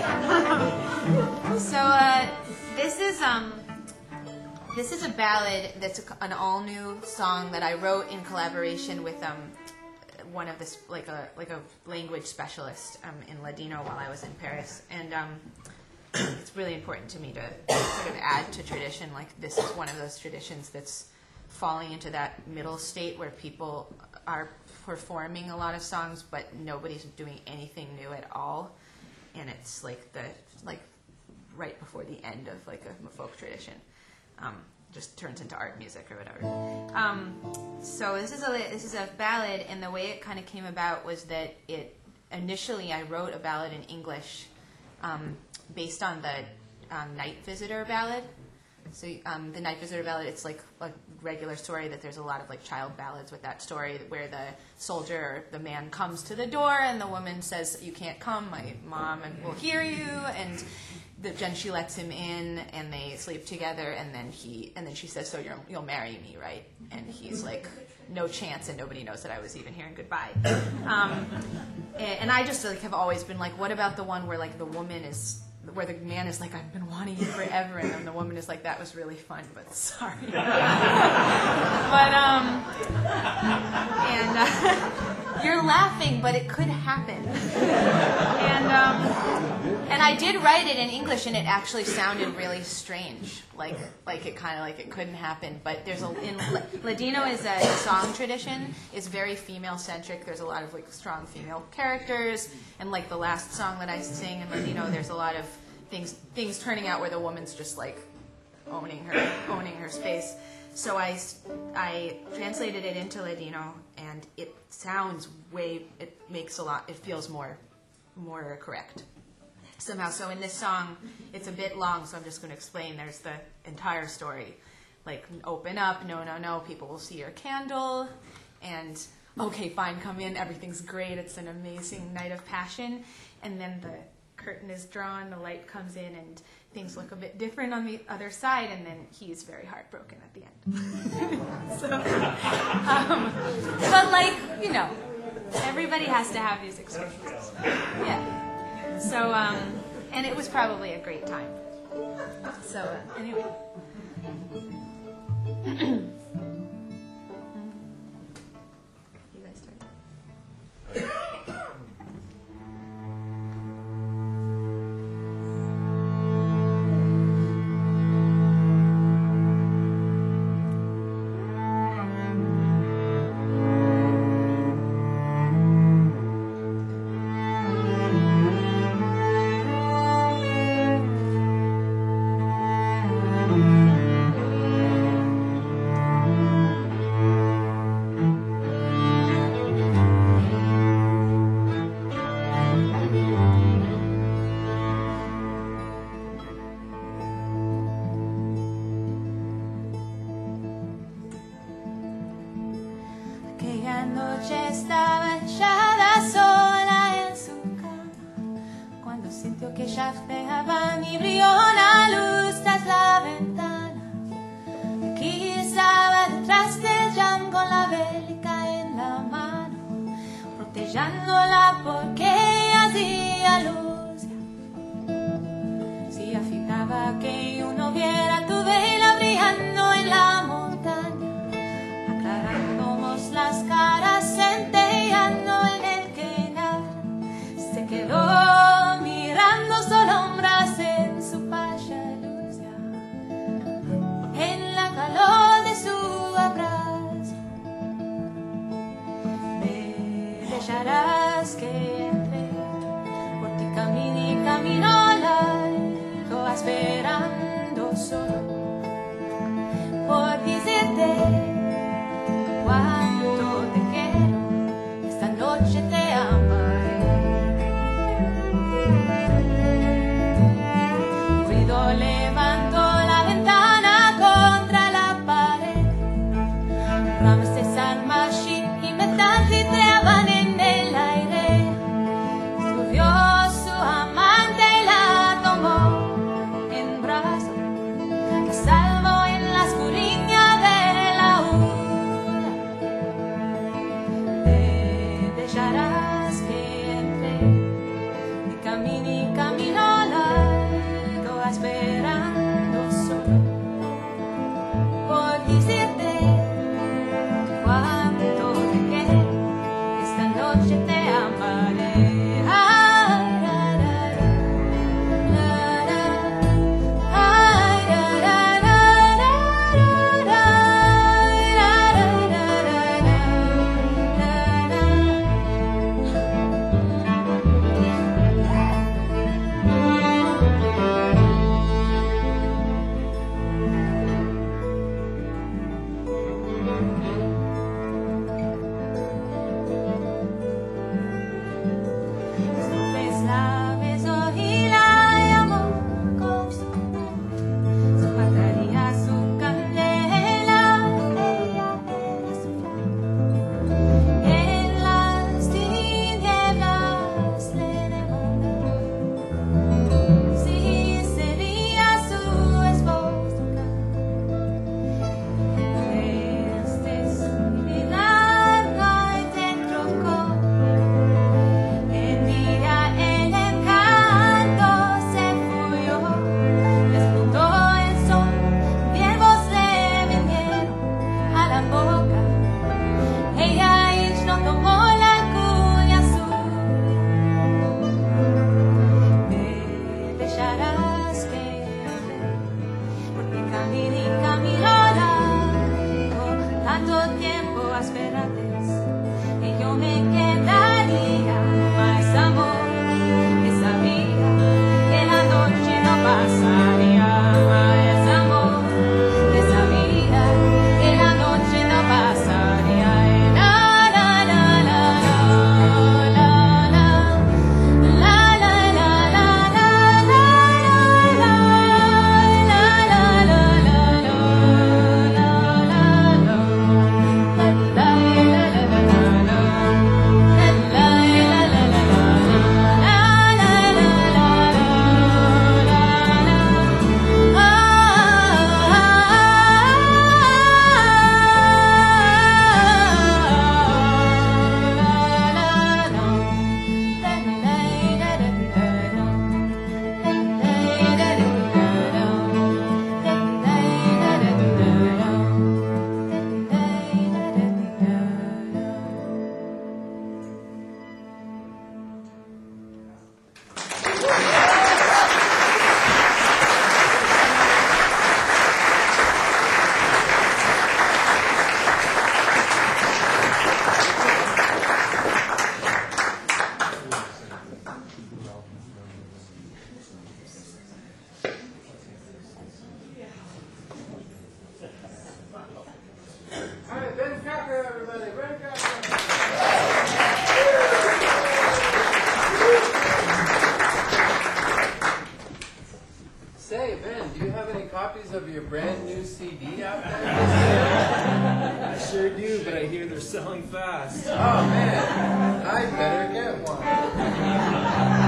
I said. so uh, this is um. This is a ballad that's a, an all-new song that I wrote in collaboration with um. one of this like a like a language specialist um, in Ladino while I was in Paris, and um, it's really important to me to sort of add to tradition. Like, this is one of those traditions that's falling into that middle state where people are performing a lot of songs, but nobody's doing anything new at all, and it's like the like right before the end of like a folk tradition. Um, just turns into art music or whatever. Um, so this is a this is a ballad, and the way it kind of came about was that it initially I wrote a ballad in English um, based on the um, Night Visitor ballad. So um, the Night Visitor ballad, it's like a regular story that there's a lot of like child ballads with that story where the soldier or the man comes to the door and the woman says, "You can't come, my mom and will hear you," and The, then she lets him in, and they sleep together, and then he, and then she says, "So you're, you'll marry me, right?" And he's like, no chance, and nobody knows that I was even here, and goodbye. Um, and, and I just like have always been like, what about the one where like the woman is, where the man is like, I've been wanting you forever, and then the woman is like, that was really fun, but sorry. but um, and uh, you're laughing, but it could happen. And um. And I did write it in English, and it actually sounded really strange, like like it kind of like it couldn't happen. But there's a in Ladino is a song tradition. It's very female centric. There's a lot of like strong female characters, and like the last song that I sing in Ladino, there's a lot of things things turning out where the woman's just like owning her owning her space. So I I translated it into Ladino, and it sounds way it makes a lot. It feels more more correct. Somehow, so in this song, it's a bit long, so I'm just going to explain. There's the entire story. Like, open up, no, no, no, people will see your candle, and, okay, fine, come in, everything's great, it's an amazing night of passion, and then the curtain is drawn, the light comes in, and things look a bit different on the other side, and then he's very heartbroken at the end. so, um, but, like, you know, everybody has to have these experiences. Yeah. So, um, and it was probably a great time. So, uh, anyway. You guys start. Aquella noche estaba echada sola en su cama, cuando sintió que chafeaban y brilló una luz tras la ventana. Aquí estaba detrás del jam con la bélica en la mano, protegiéndola porque hacía luz. Si afirmaba que uno viera tu vela brillando en la montaña, aclarándonos las caras, centelleando en el quenar, se quedó mirando sombras en su pasha luz, en la calor de su abrazo. Me dejarás que entre por ti camine y camino largo, esperando solo por decirte cuánto te quiero, esta noche te amaré. Ruido levantó la ventana contra la pared, ramas de San Machín y metal titreaban en el aire. Subió su amante y la tomó en brazos. All right, Ben Cracker, everybody. Ben Cracker. Say, Ben, do you have any copies of your brand new C D out there? I sure do, but I hear they're selling fast. Oh, man. I better get one.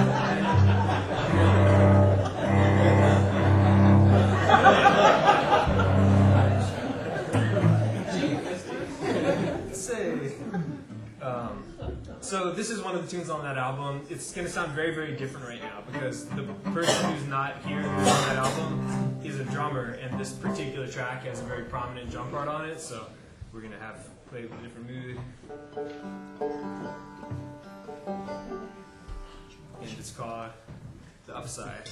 Say, um, so this is one of the tunes on that album. It's going to sound very, very different right now because the person who's not here who's on that album is a drummer, and this particular track has a very prominent drum part on it. So we're going to have play with a different mood. And it's called The Upside.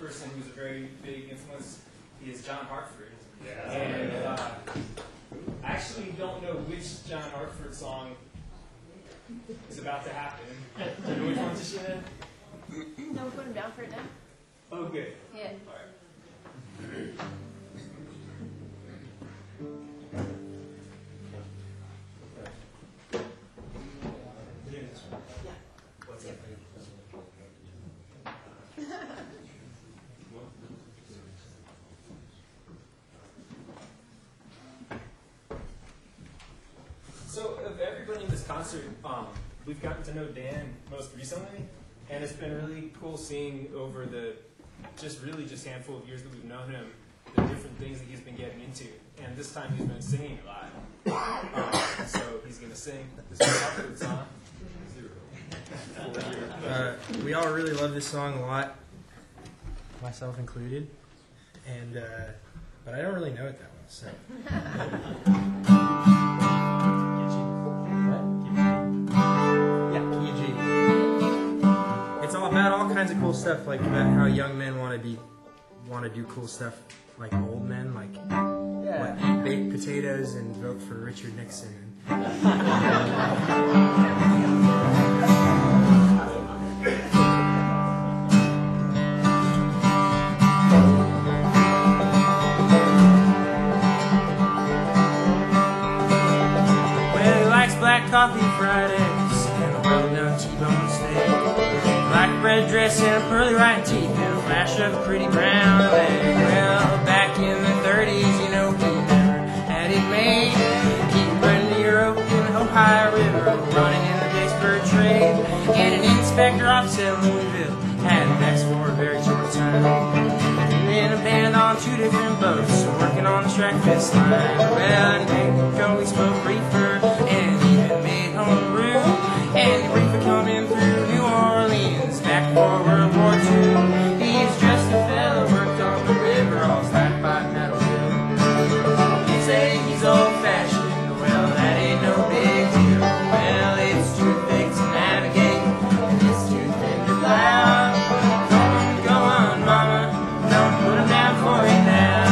person who's a very big influence is John Hartford. Yeah. And uh, I actually don't know which John Hartford song is about to happen. Do you know which one, Tashina? No, we put him down for it now. Oh, good. Yeah. All right. What's up? So, of everybody in this concert, um, we've gotten to know Dan most recently, and it's been really cool seeing over the just really just handful of years that we've known him, the different things that he's been getting into. And this time he's been singing a lot. Um, so he's going to sing this Hartford song. Uh, we all really love this song a lot, myself included, and uh, but I don't really know it that well. So, what? Yeah, key G. It's all about all kinds of cool stuff, like about how young men want to be, want to do cool stuff, like old men, like what, eat baked potatoes and vote for Richard Nixon. Black coffee Fridays and a well-known T-bone steak, black bread dress and pearly white teeth and a flash of pretty brown leg. Well, back in the thirties, you know, he never had it made. Keep running to Europe in the Ohio River, running in the Vicksburg trade, and an inspector officer in Louisville had an ex for a very short time. In a band on two different boats, working on the track this line. Well, in Mexico we spoke reefer and even made homebrew. And the reefer coming through New Orleans back for World War Two. He's just a fella worked on the river, all slapped by metal bill. You say he's old-fashioned, well that ain't no big deal. Well, it's too thick to navigate, and it's too thin to plow. Go on, go on, mama. Don't put him down for it now.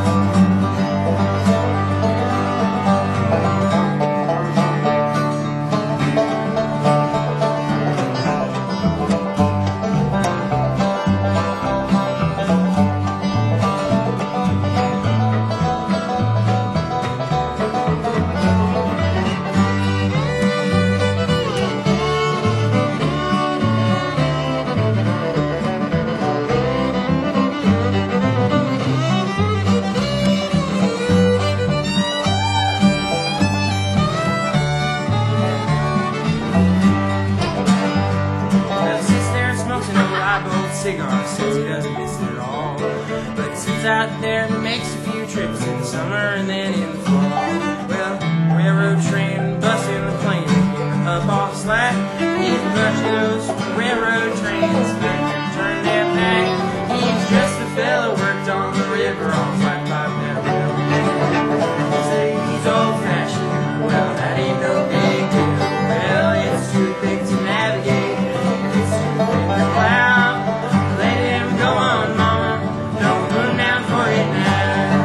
Cigar, says he doesn't miss it at all. But he's out there, makes a few trips in the summer and then in the fall. Well, railroad train, busting the plane, in the up off slack. He's a bunch of those railroad trains, back turn their back. He's just a fella worked on the river on flat five now. You say he's old fashioned, well that ain't no big deal. Well, it's too thick to navigate, it's too thin to plow. Go on, mama, don't put him down for it now.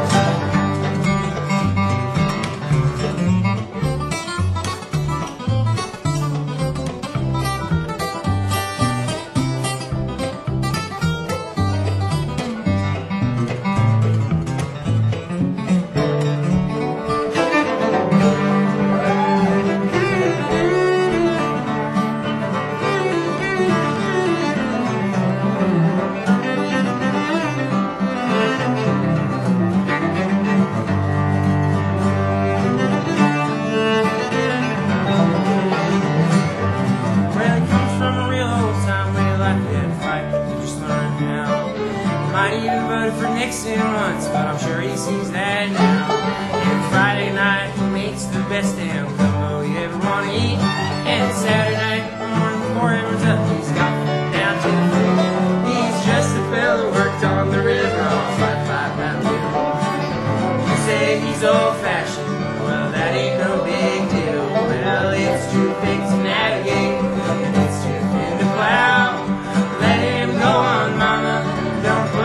Nixon once, but I'm sure he sees that now. And Friday night he makes the best damn gumbo you ever want to eat. And Saturday night, the morning before everyone's up, he's got down to the food. He's just a fella worked on the river on five five pound bill. You say he's old-fashioned, well that ain't no big deal. Well, it's too thick to navigate, and it's too thin to plow. Let him go on, mama, don't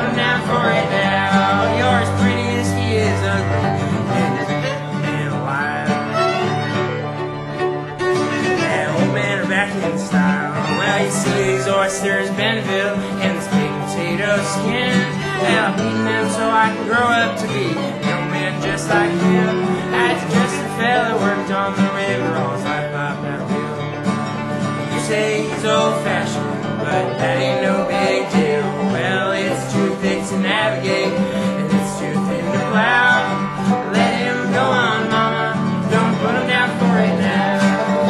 ugly and, and wild. That old man are back in style. Well, you see these oysters, Benville, and this big potato skin. Well, I'm eating them so I can grow up to be a young man just like him. That's just a fella worked on the river all his life by paddle. You say he's old-fashioned, but that ain't no big deal. Well, it's too thick to navigate, and it's too thin to plow. Let him go on, mama. Don't put him down for it now.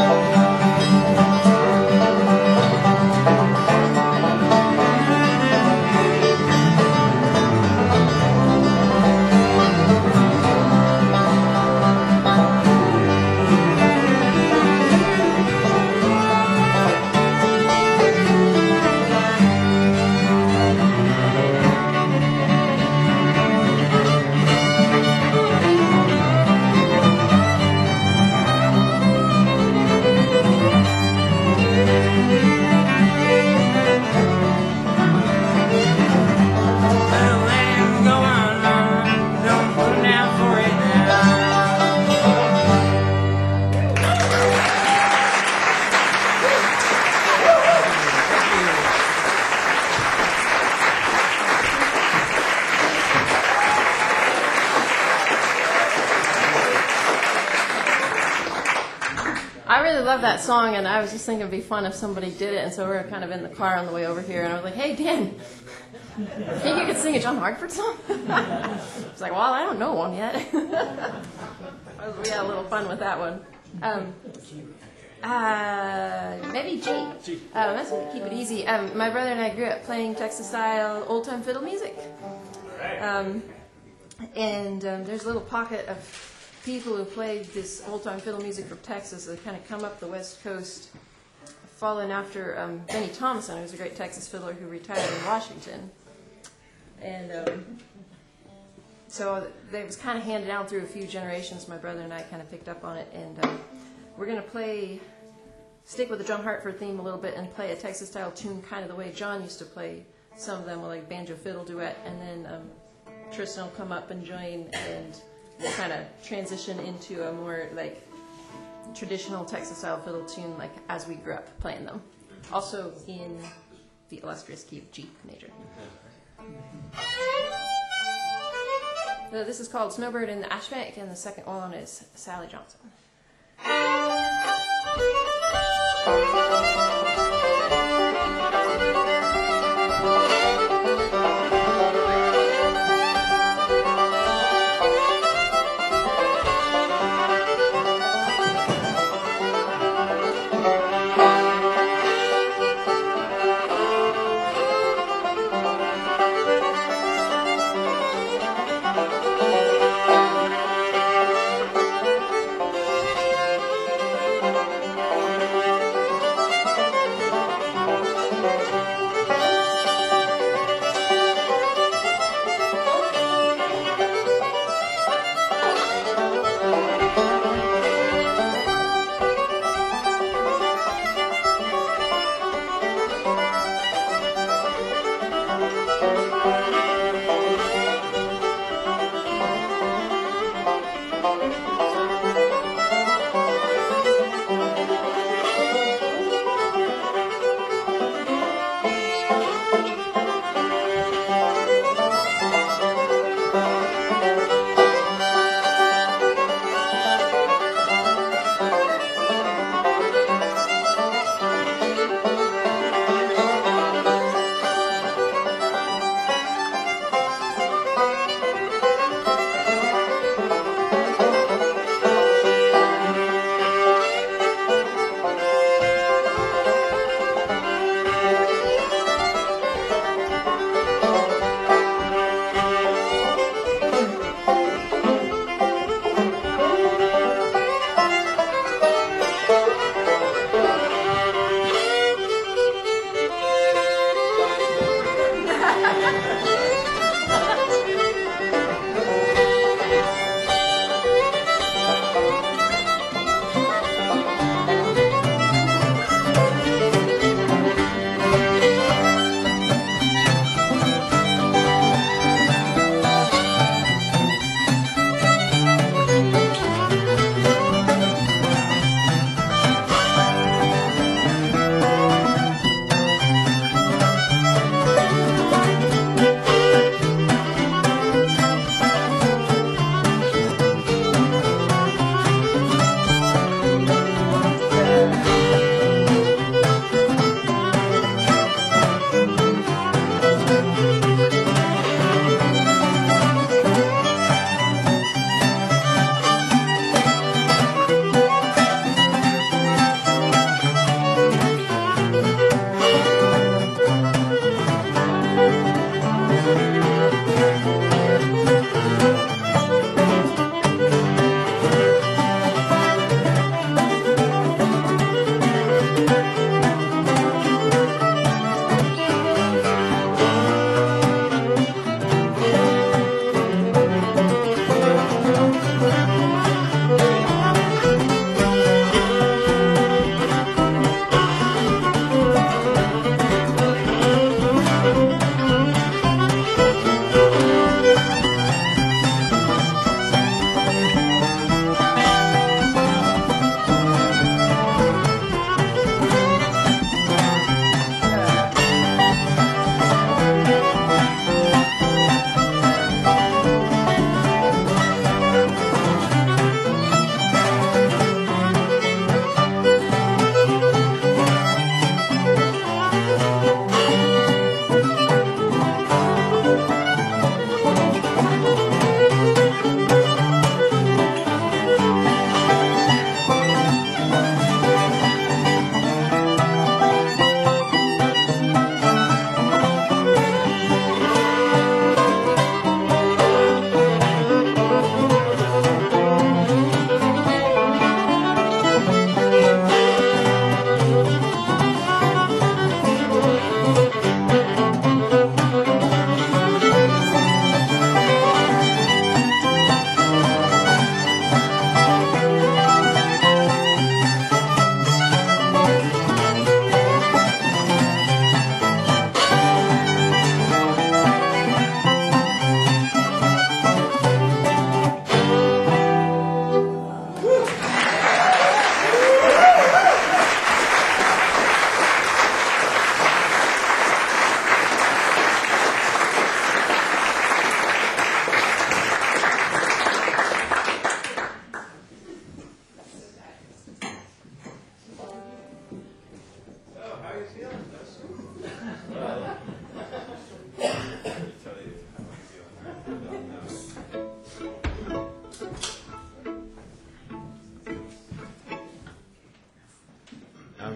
I really love that song, and I was just thinking it'd be fun if somebody did it, and so we were kind of in the car on the way over here, and I was like, hey, Dan, think you could sing a John Hartford song? I was like, well, I don't know one yet. We had a little fun with that one. Um, uh, maybe G. Uh, let's keep it easy. Um, my brother and I grew up playing Texas-style old-time fiddle music. Um, and um, there's a little pocket of people who played this old-time fiddle music from Texas that kind of come up the West Coast, following after um, Benny Thompson, who was a great Texas fiddler who retired in Washington. And um, so it was kind of handed down through a few generations. My brother and I kind of picked up on it, and um, we're going to play, stick with the John Hartford theme a little bit and play a Texas-style tune kind of the way John used to play some of them, like banjo-fiddle duet, and then um, Tristan will come up and join, and we'll kind of transition into a more like traditional Texas-style fiddle tune, like as we grew up playing them. Also in the illustrious key of G major. So this is called Snowbird in the Ashbank, and the second one is Sally Johnson.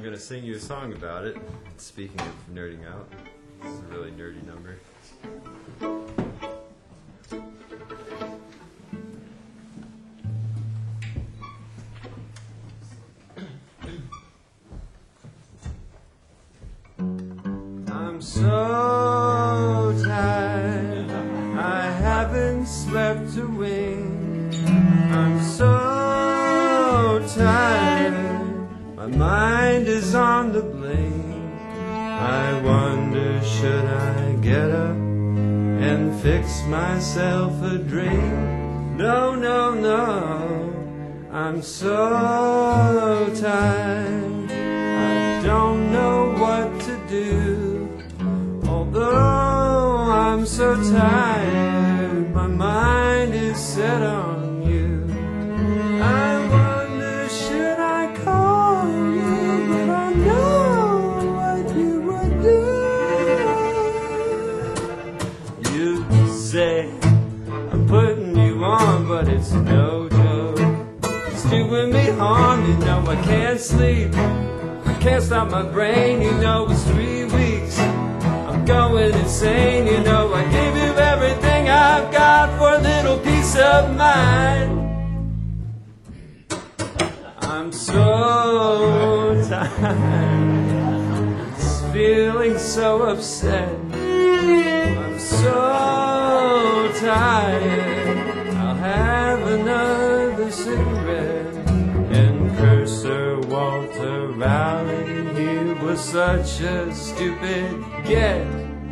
I'm going to sing you a song about it. Speaking of nerding out, this is a really nerdy number. I'm so tired, I haven't slept a wink. I'm so tired, my mind is on the blink. I wonder, should I get up and fix myself a drink? No, no, no, I'm so tired, I don't know what to do. Although I'm so tired, my mind is set on you. I wonder, should I call you? But I know what you would do. You say I'm putting you on, but it's no joke. It's doing me harm, you know I can't sleep. I can't stop my brain, you know it's three weeks. I'm going insane, you know I gave you everything I've got for a little peace of mind. I'm so tired, it's feeling so upset. I'm so tired, I'll have another cigarette and curse Sir Walter Raleigh. He was such a stupid get.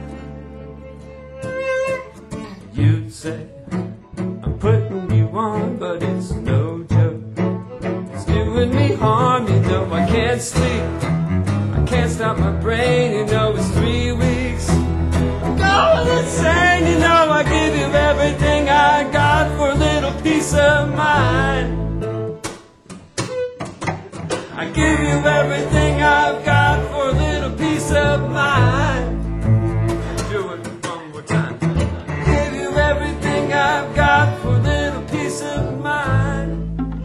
You'd say I'm putting you on, but it's no joke. It's doing me harm, you know I can't sleep. I can't stop my brain, you know it's three weeks. I'm going insane, you know I give you everything I got for a little peace of mind. I give you everything I've got for a little peace of mind. Do it one more time. Give you everything I've got for a little peace of mind.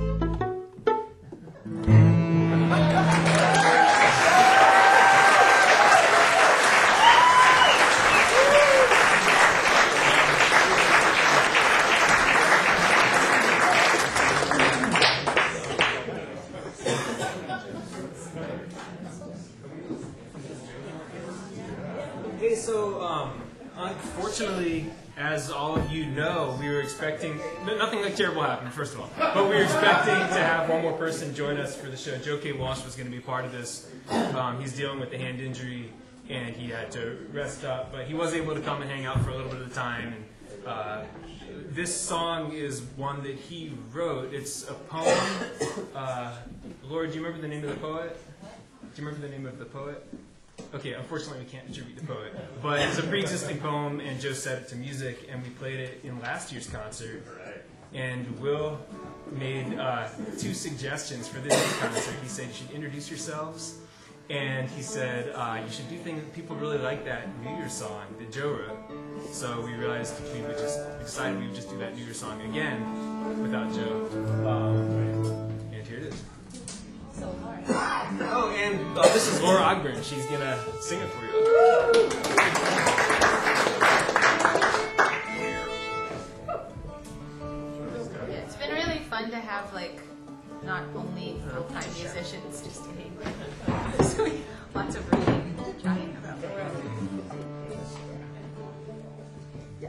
Hey, so um, unfortunately, as all of you know, we were expecting no- nothing like terrible happened. First of all, but we were expecting to have one more person join us for the show. Joe K. Walsh was going to be part of this. Um, he's dealing with a hand injury, and he had to rest up, but he was able to come and hang out for a little bit of the time. And uh, this song is one that he wrote. It's a poem. Uh, Laura, do you remember the name of the poet? Do you remember the name of the poet? Okay, unfortunately we can't attribute the poet, but it's a pre-existing poem, and Joe set it to music, and we played it in last year's concert. And Will made uh, two suggestions for this year's concert. He said you should introduce yourselves, and he said uh, you should do things. People really like that New Year's song that Joe wrote. So we realized we would just we decided we would just do that New Year's song again without Joe. Um, and here it is. Oh, and uh, this is Laura Ogburn. She's gonna sing it for you. Yeah, it's been really fun to have like not only full-time musicians just to hang with. So we lots of reading and chatting about the world. Yeah.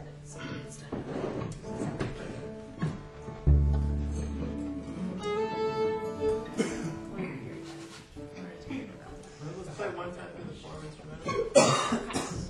One time for the four instrumental.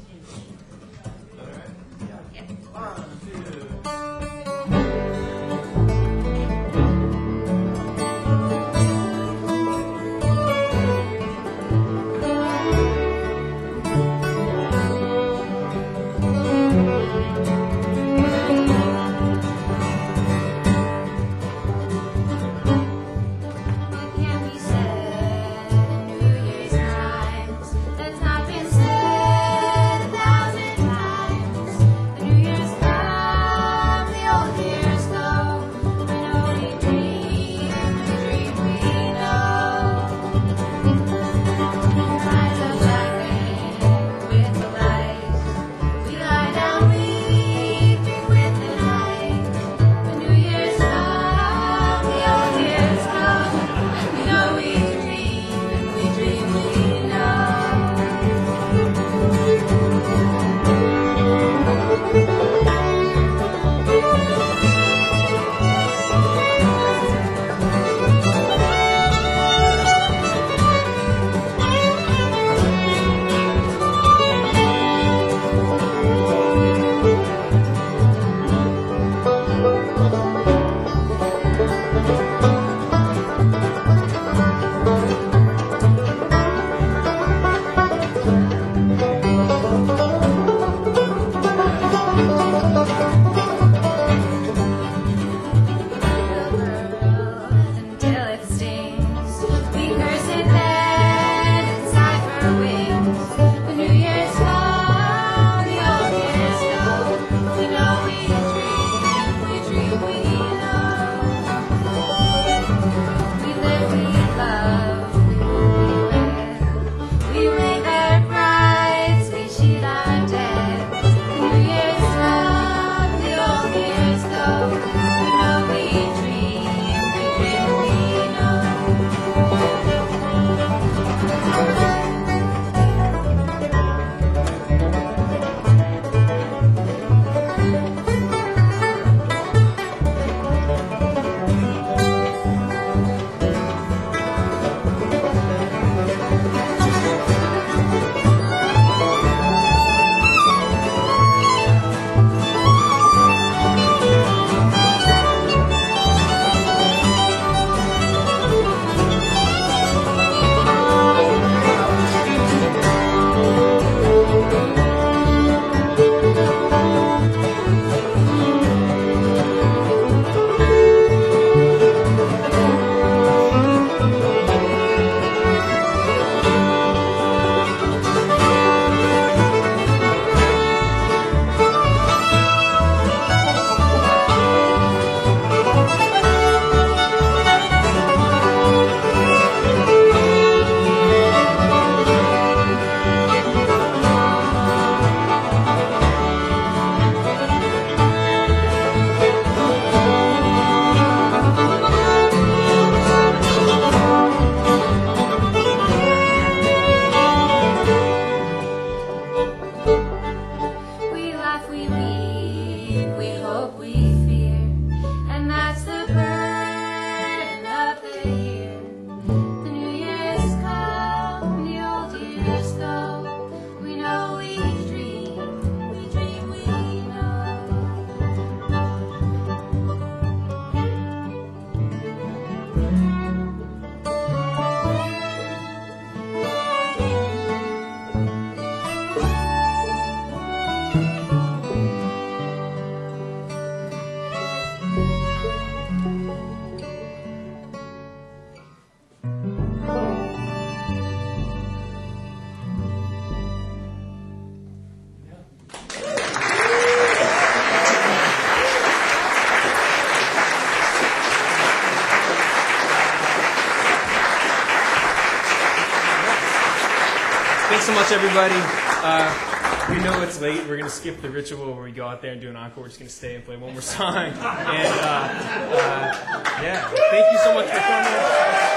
so much, everybody. Uh, we know it's late. We're going to skip the ritual where we go out there and do an encore. We're just going to stay and play one more song. And uh, uh, yeah, thank you so much for coming.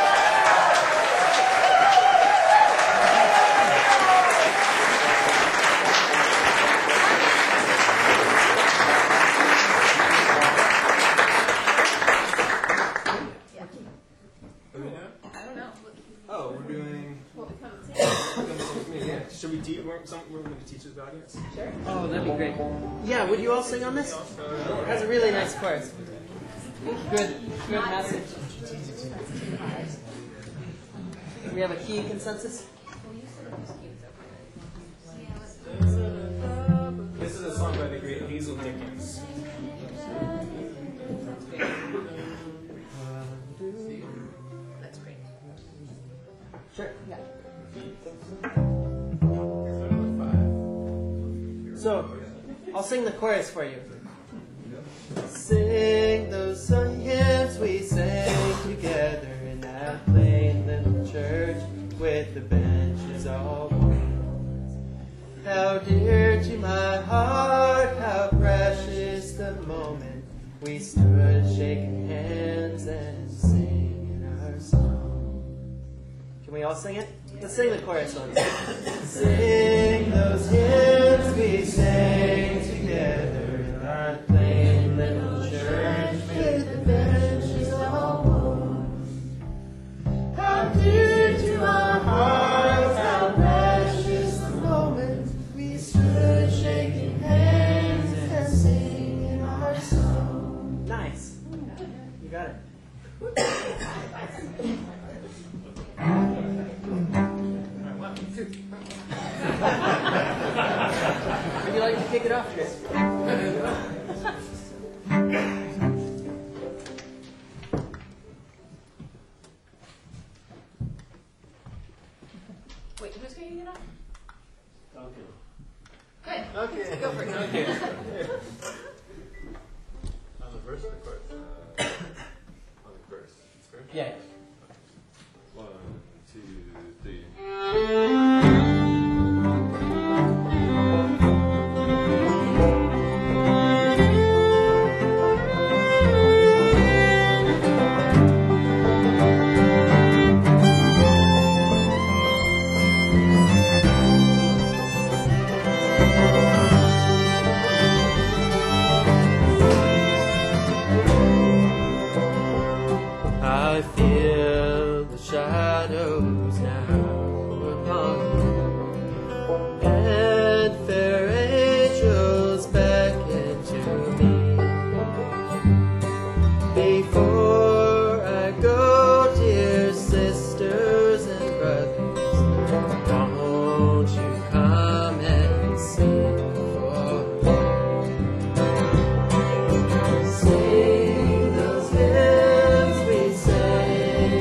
Oh, we're doing. Should we teach? We're going to teach the audience. Sure. Oh, that'd be great. Yeah, would you all sing on this? It has a really nice chorus. Good, good message. We have a key consensus? This is a song by the great Hazel Dickens. That's great. Sure. Yeah. So, I'll sing the chorus for you. Sing those hymns we sang together in that plain little church with the benches all warm. How dear to my heart, how precious the moment we stood shaking hands and singing our song. Can we all sing it? Let's sing the chorus on it. Sing those hymns we sang together in our plain little church with the benches all warm. How dear to our hearts, how precious the moment we stood shaking hands and singing our song. Nice. You got it. Would you like to kick it off, Chris? Wait, who's going to get off? Okay. Good. Okay. Go for it. Okay. On the verse or the chorus? On the verse. First? Yeah. One, two, three. I feel the shadows now upon me, and fair angels beckon to me. Before I go, dear sisters and brothers, won't you come and sing for me? Sing those hymns we sang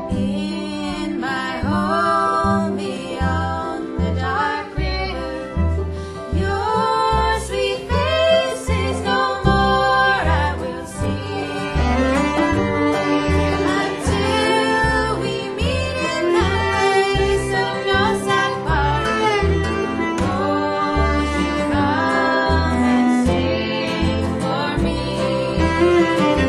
In my home beyond the dark river, your sweet face is no more I will see. Until we meet in that place of no sad parting, won't you come and sing for me?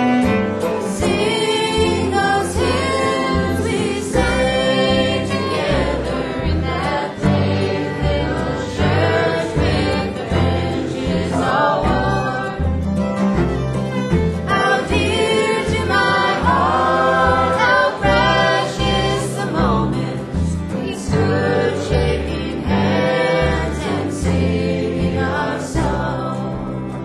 Sing those hymns we sang together in that plain little church with the benches all warm. How dear to my heart, how precious the moments we stood shaking hands and singing our song.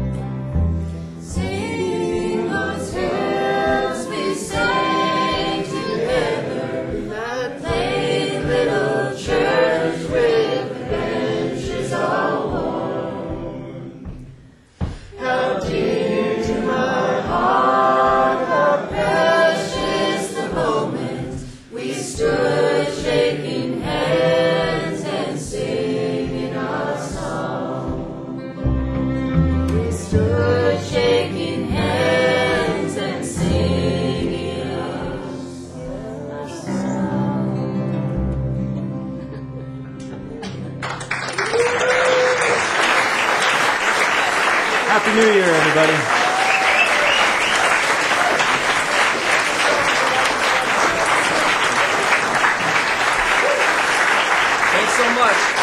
Sing those hymns we sang together in that plain little church with the benches all warm. How dear to my heart, how precious the moment we stood shaking hands and singing our song. We stood shaking hands and singing our song. Happy New Year, everybody. Thanks so much.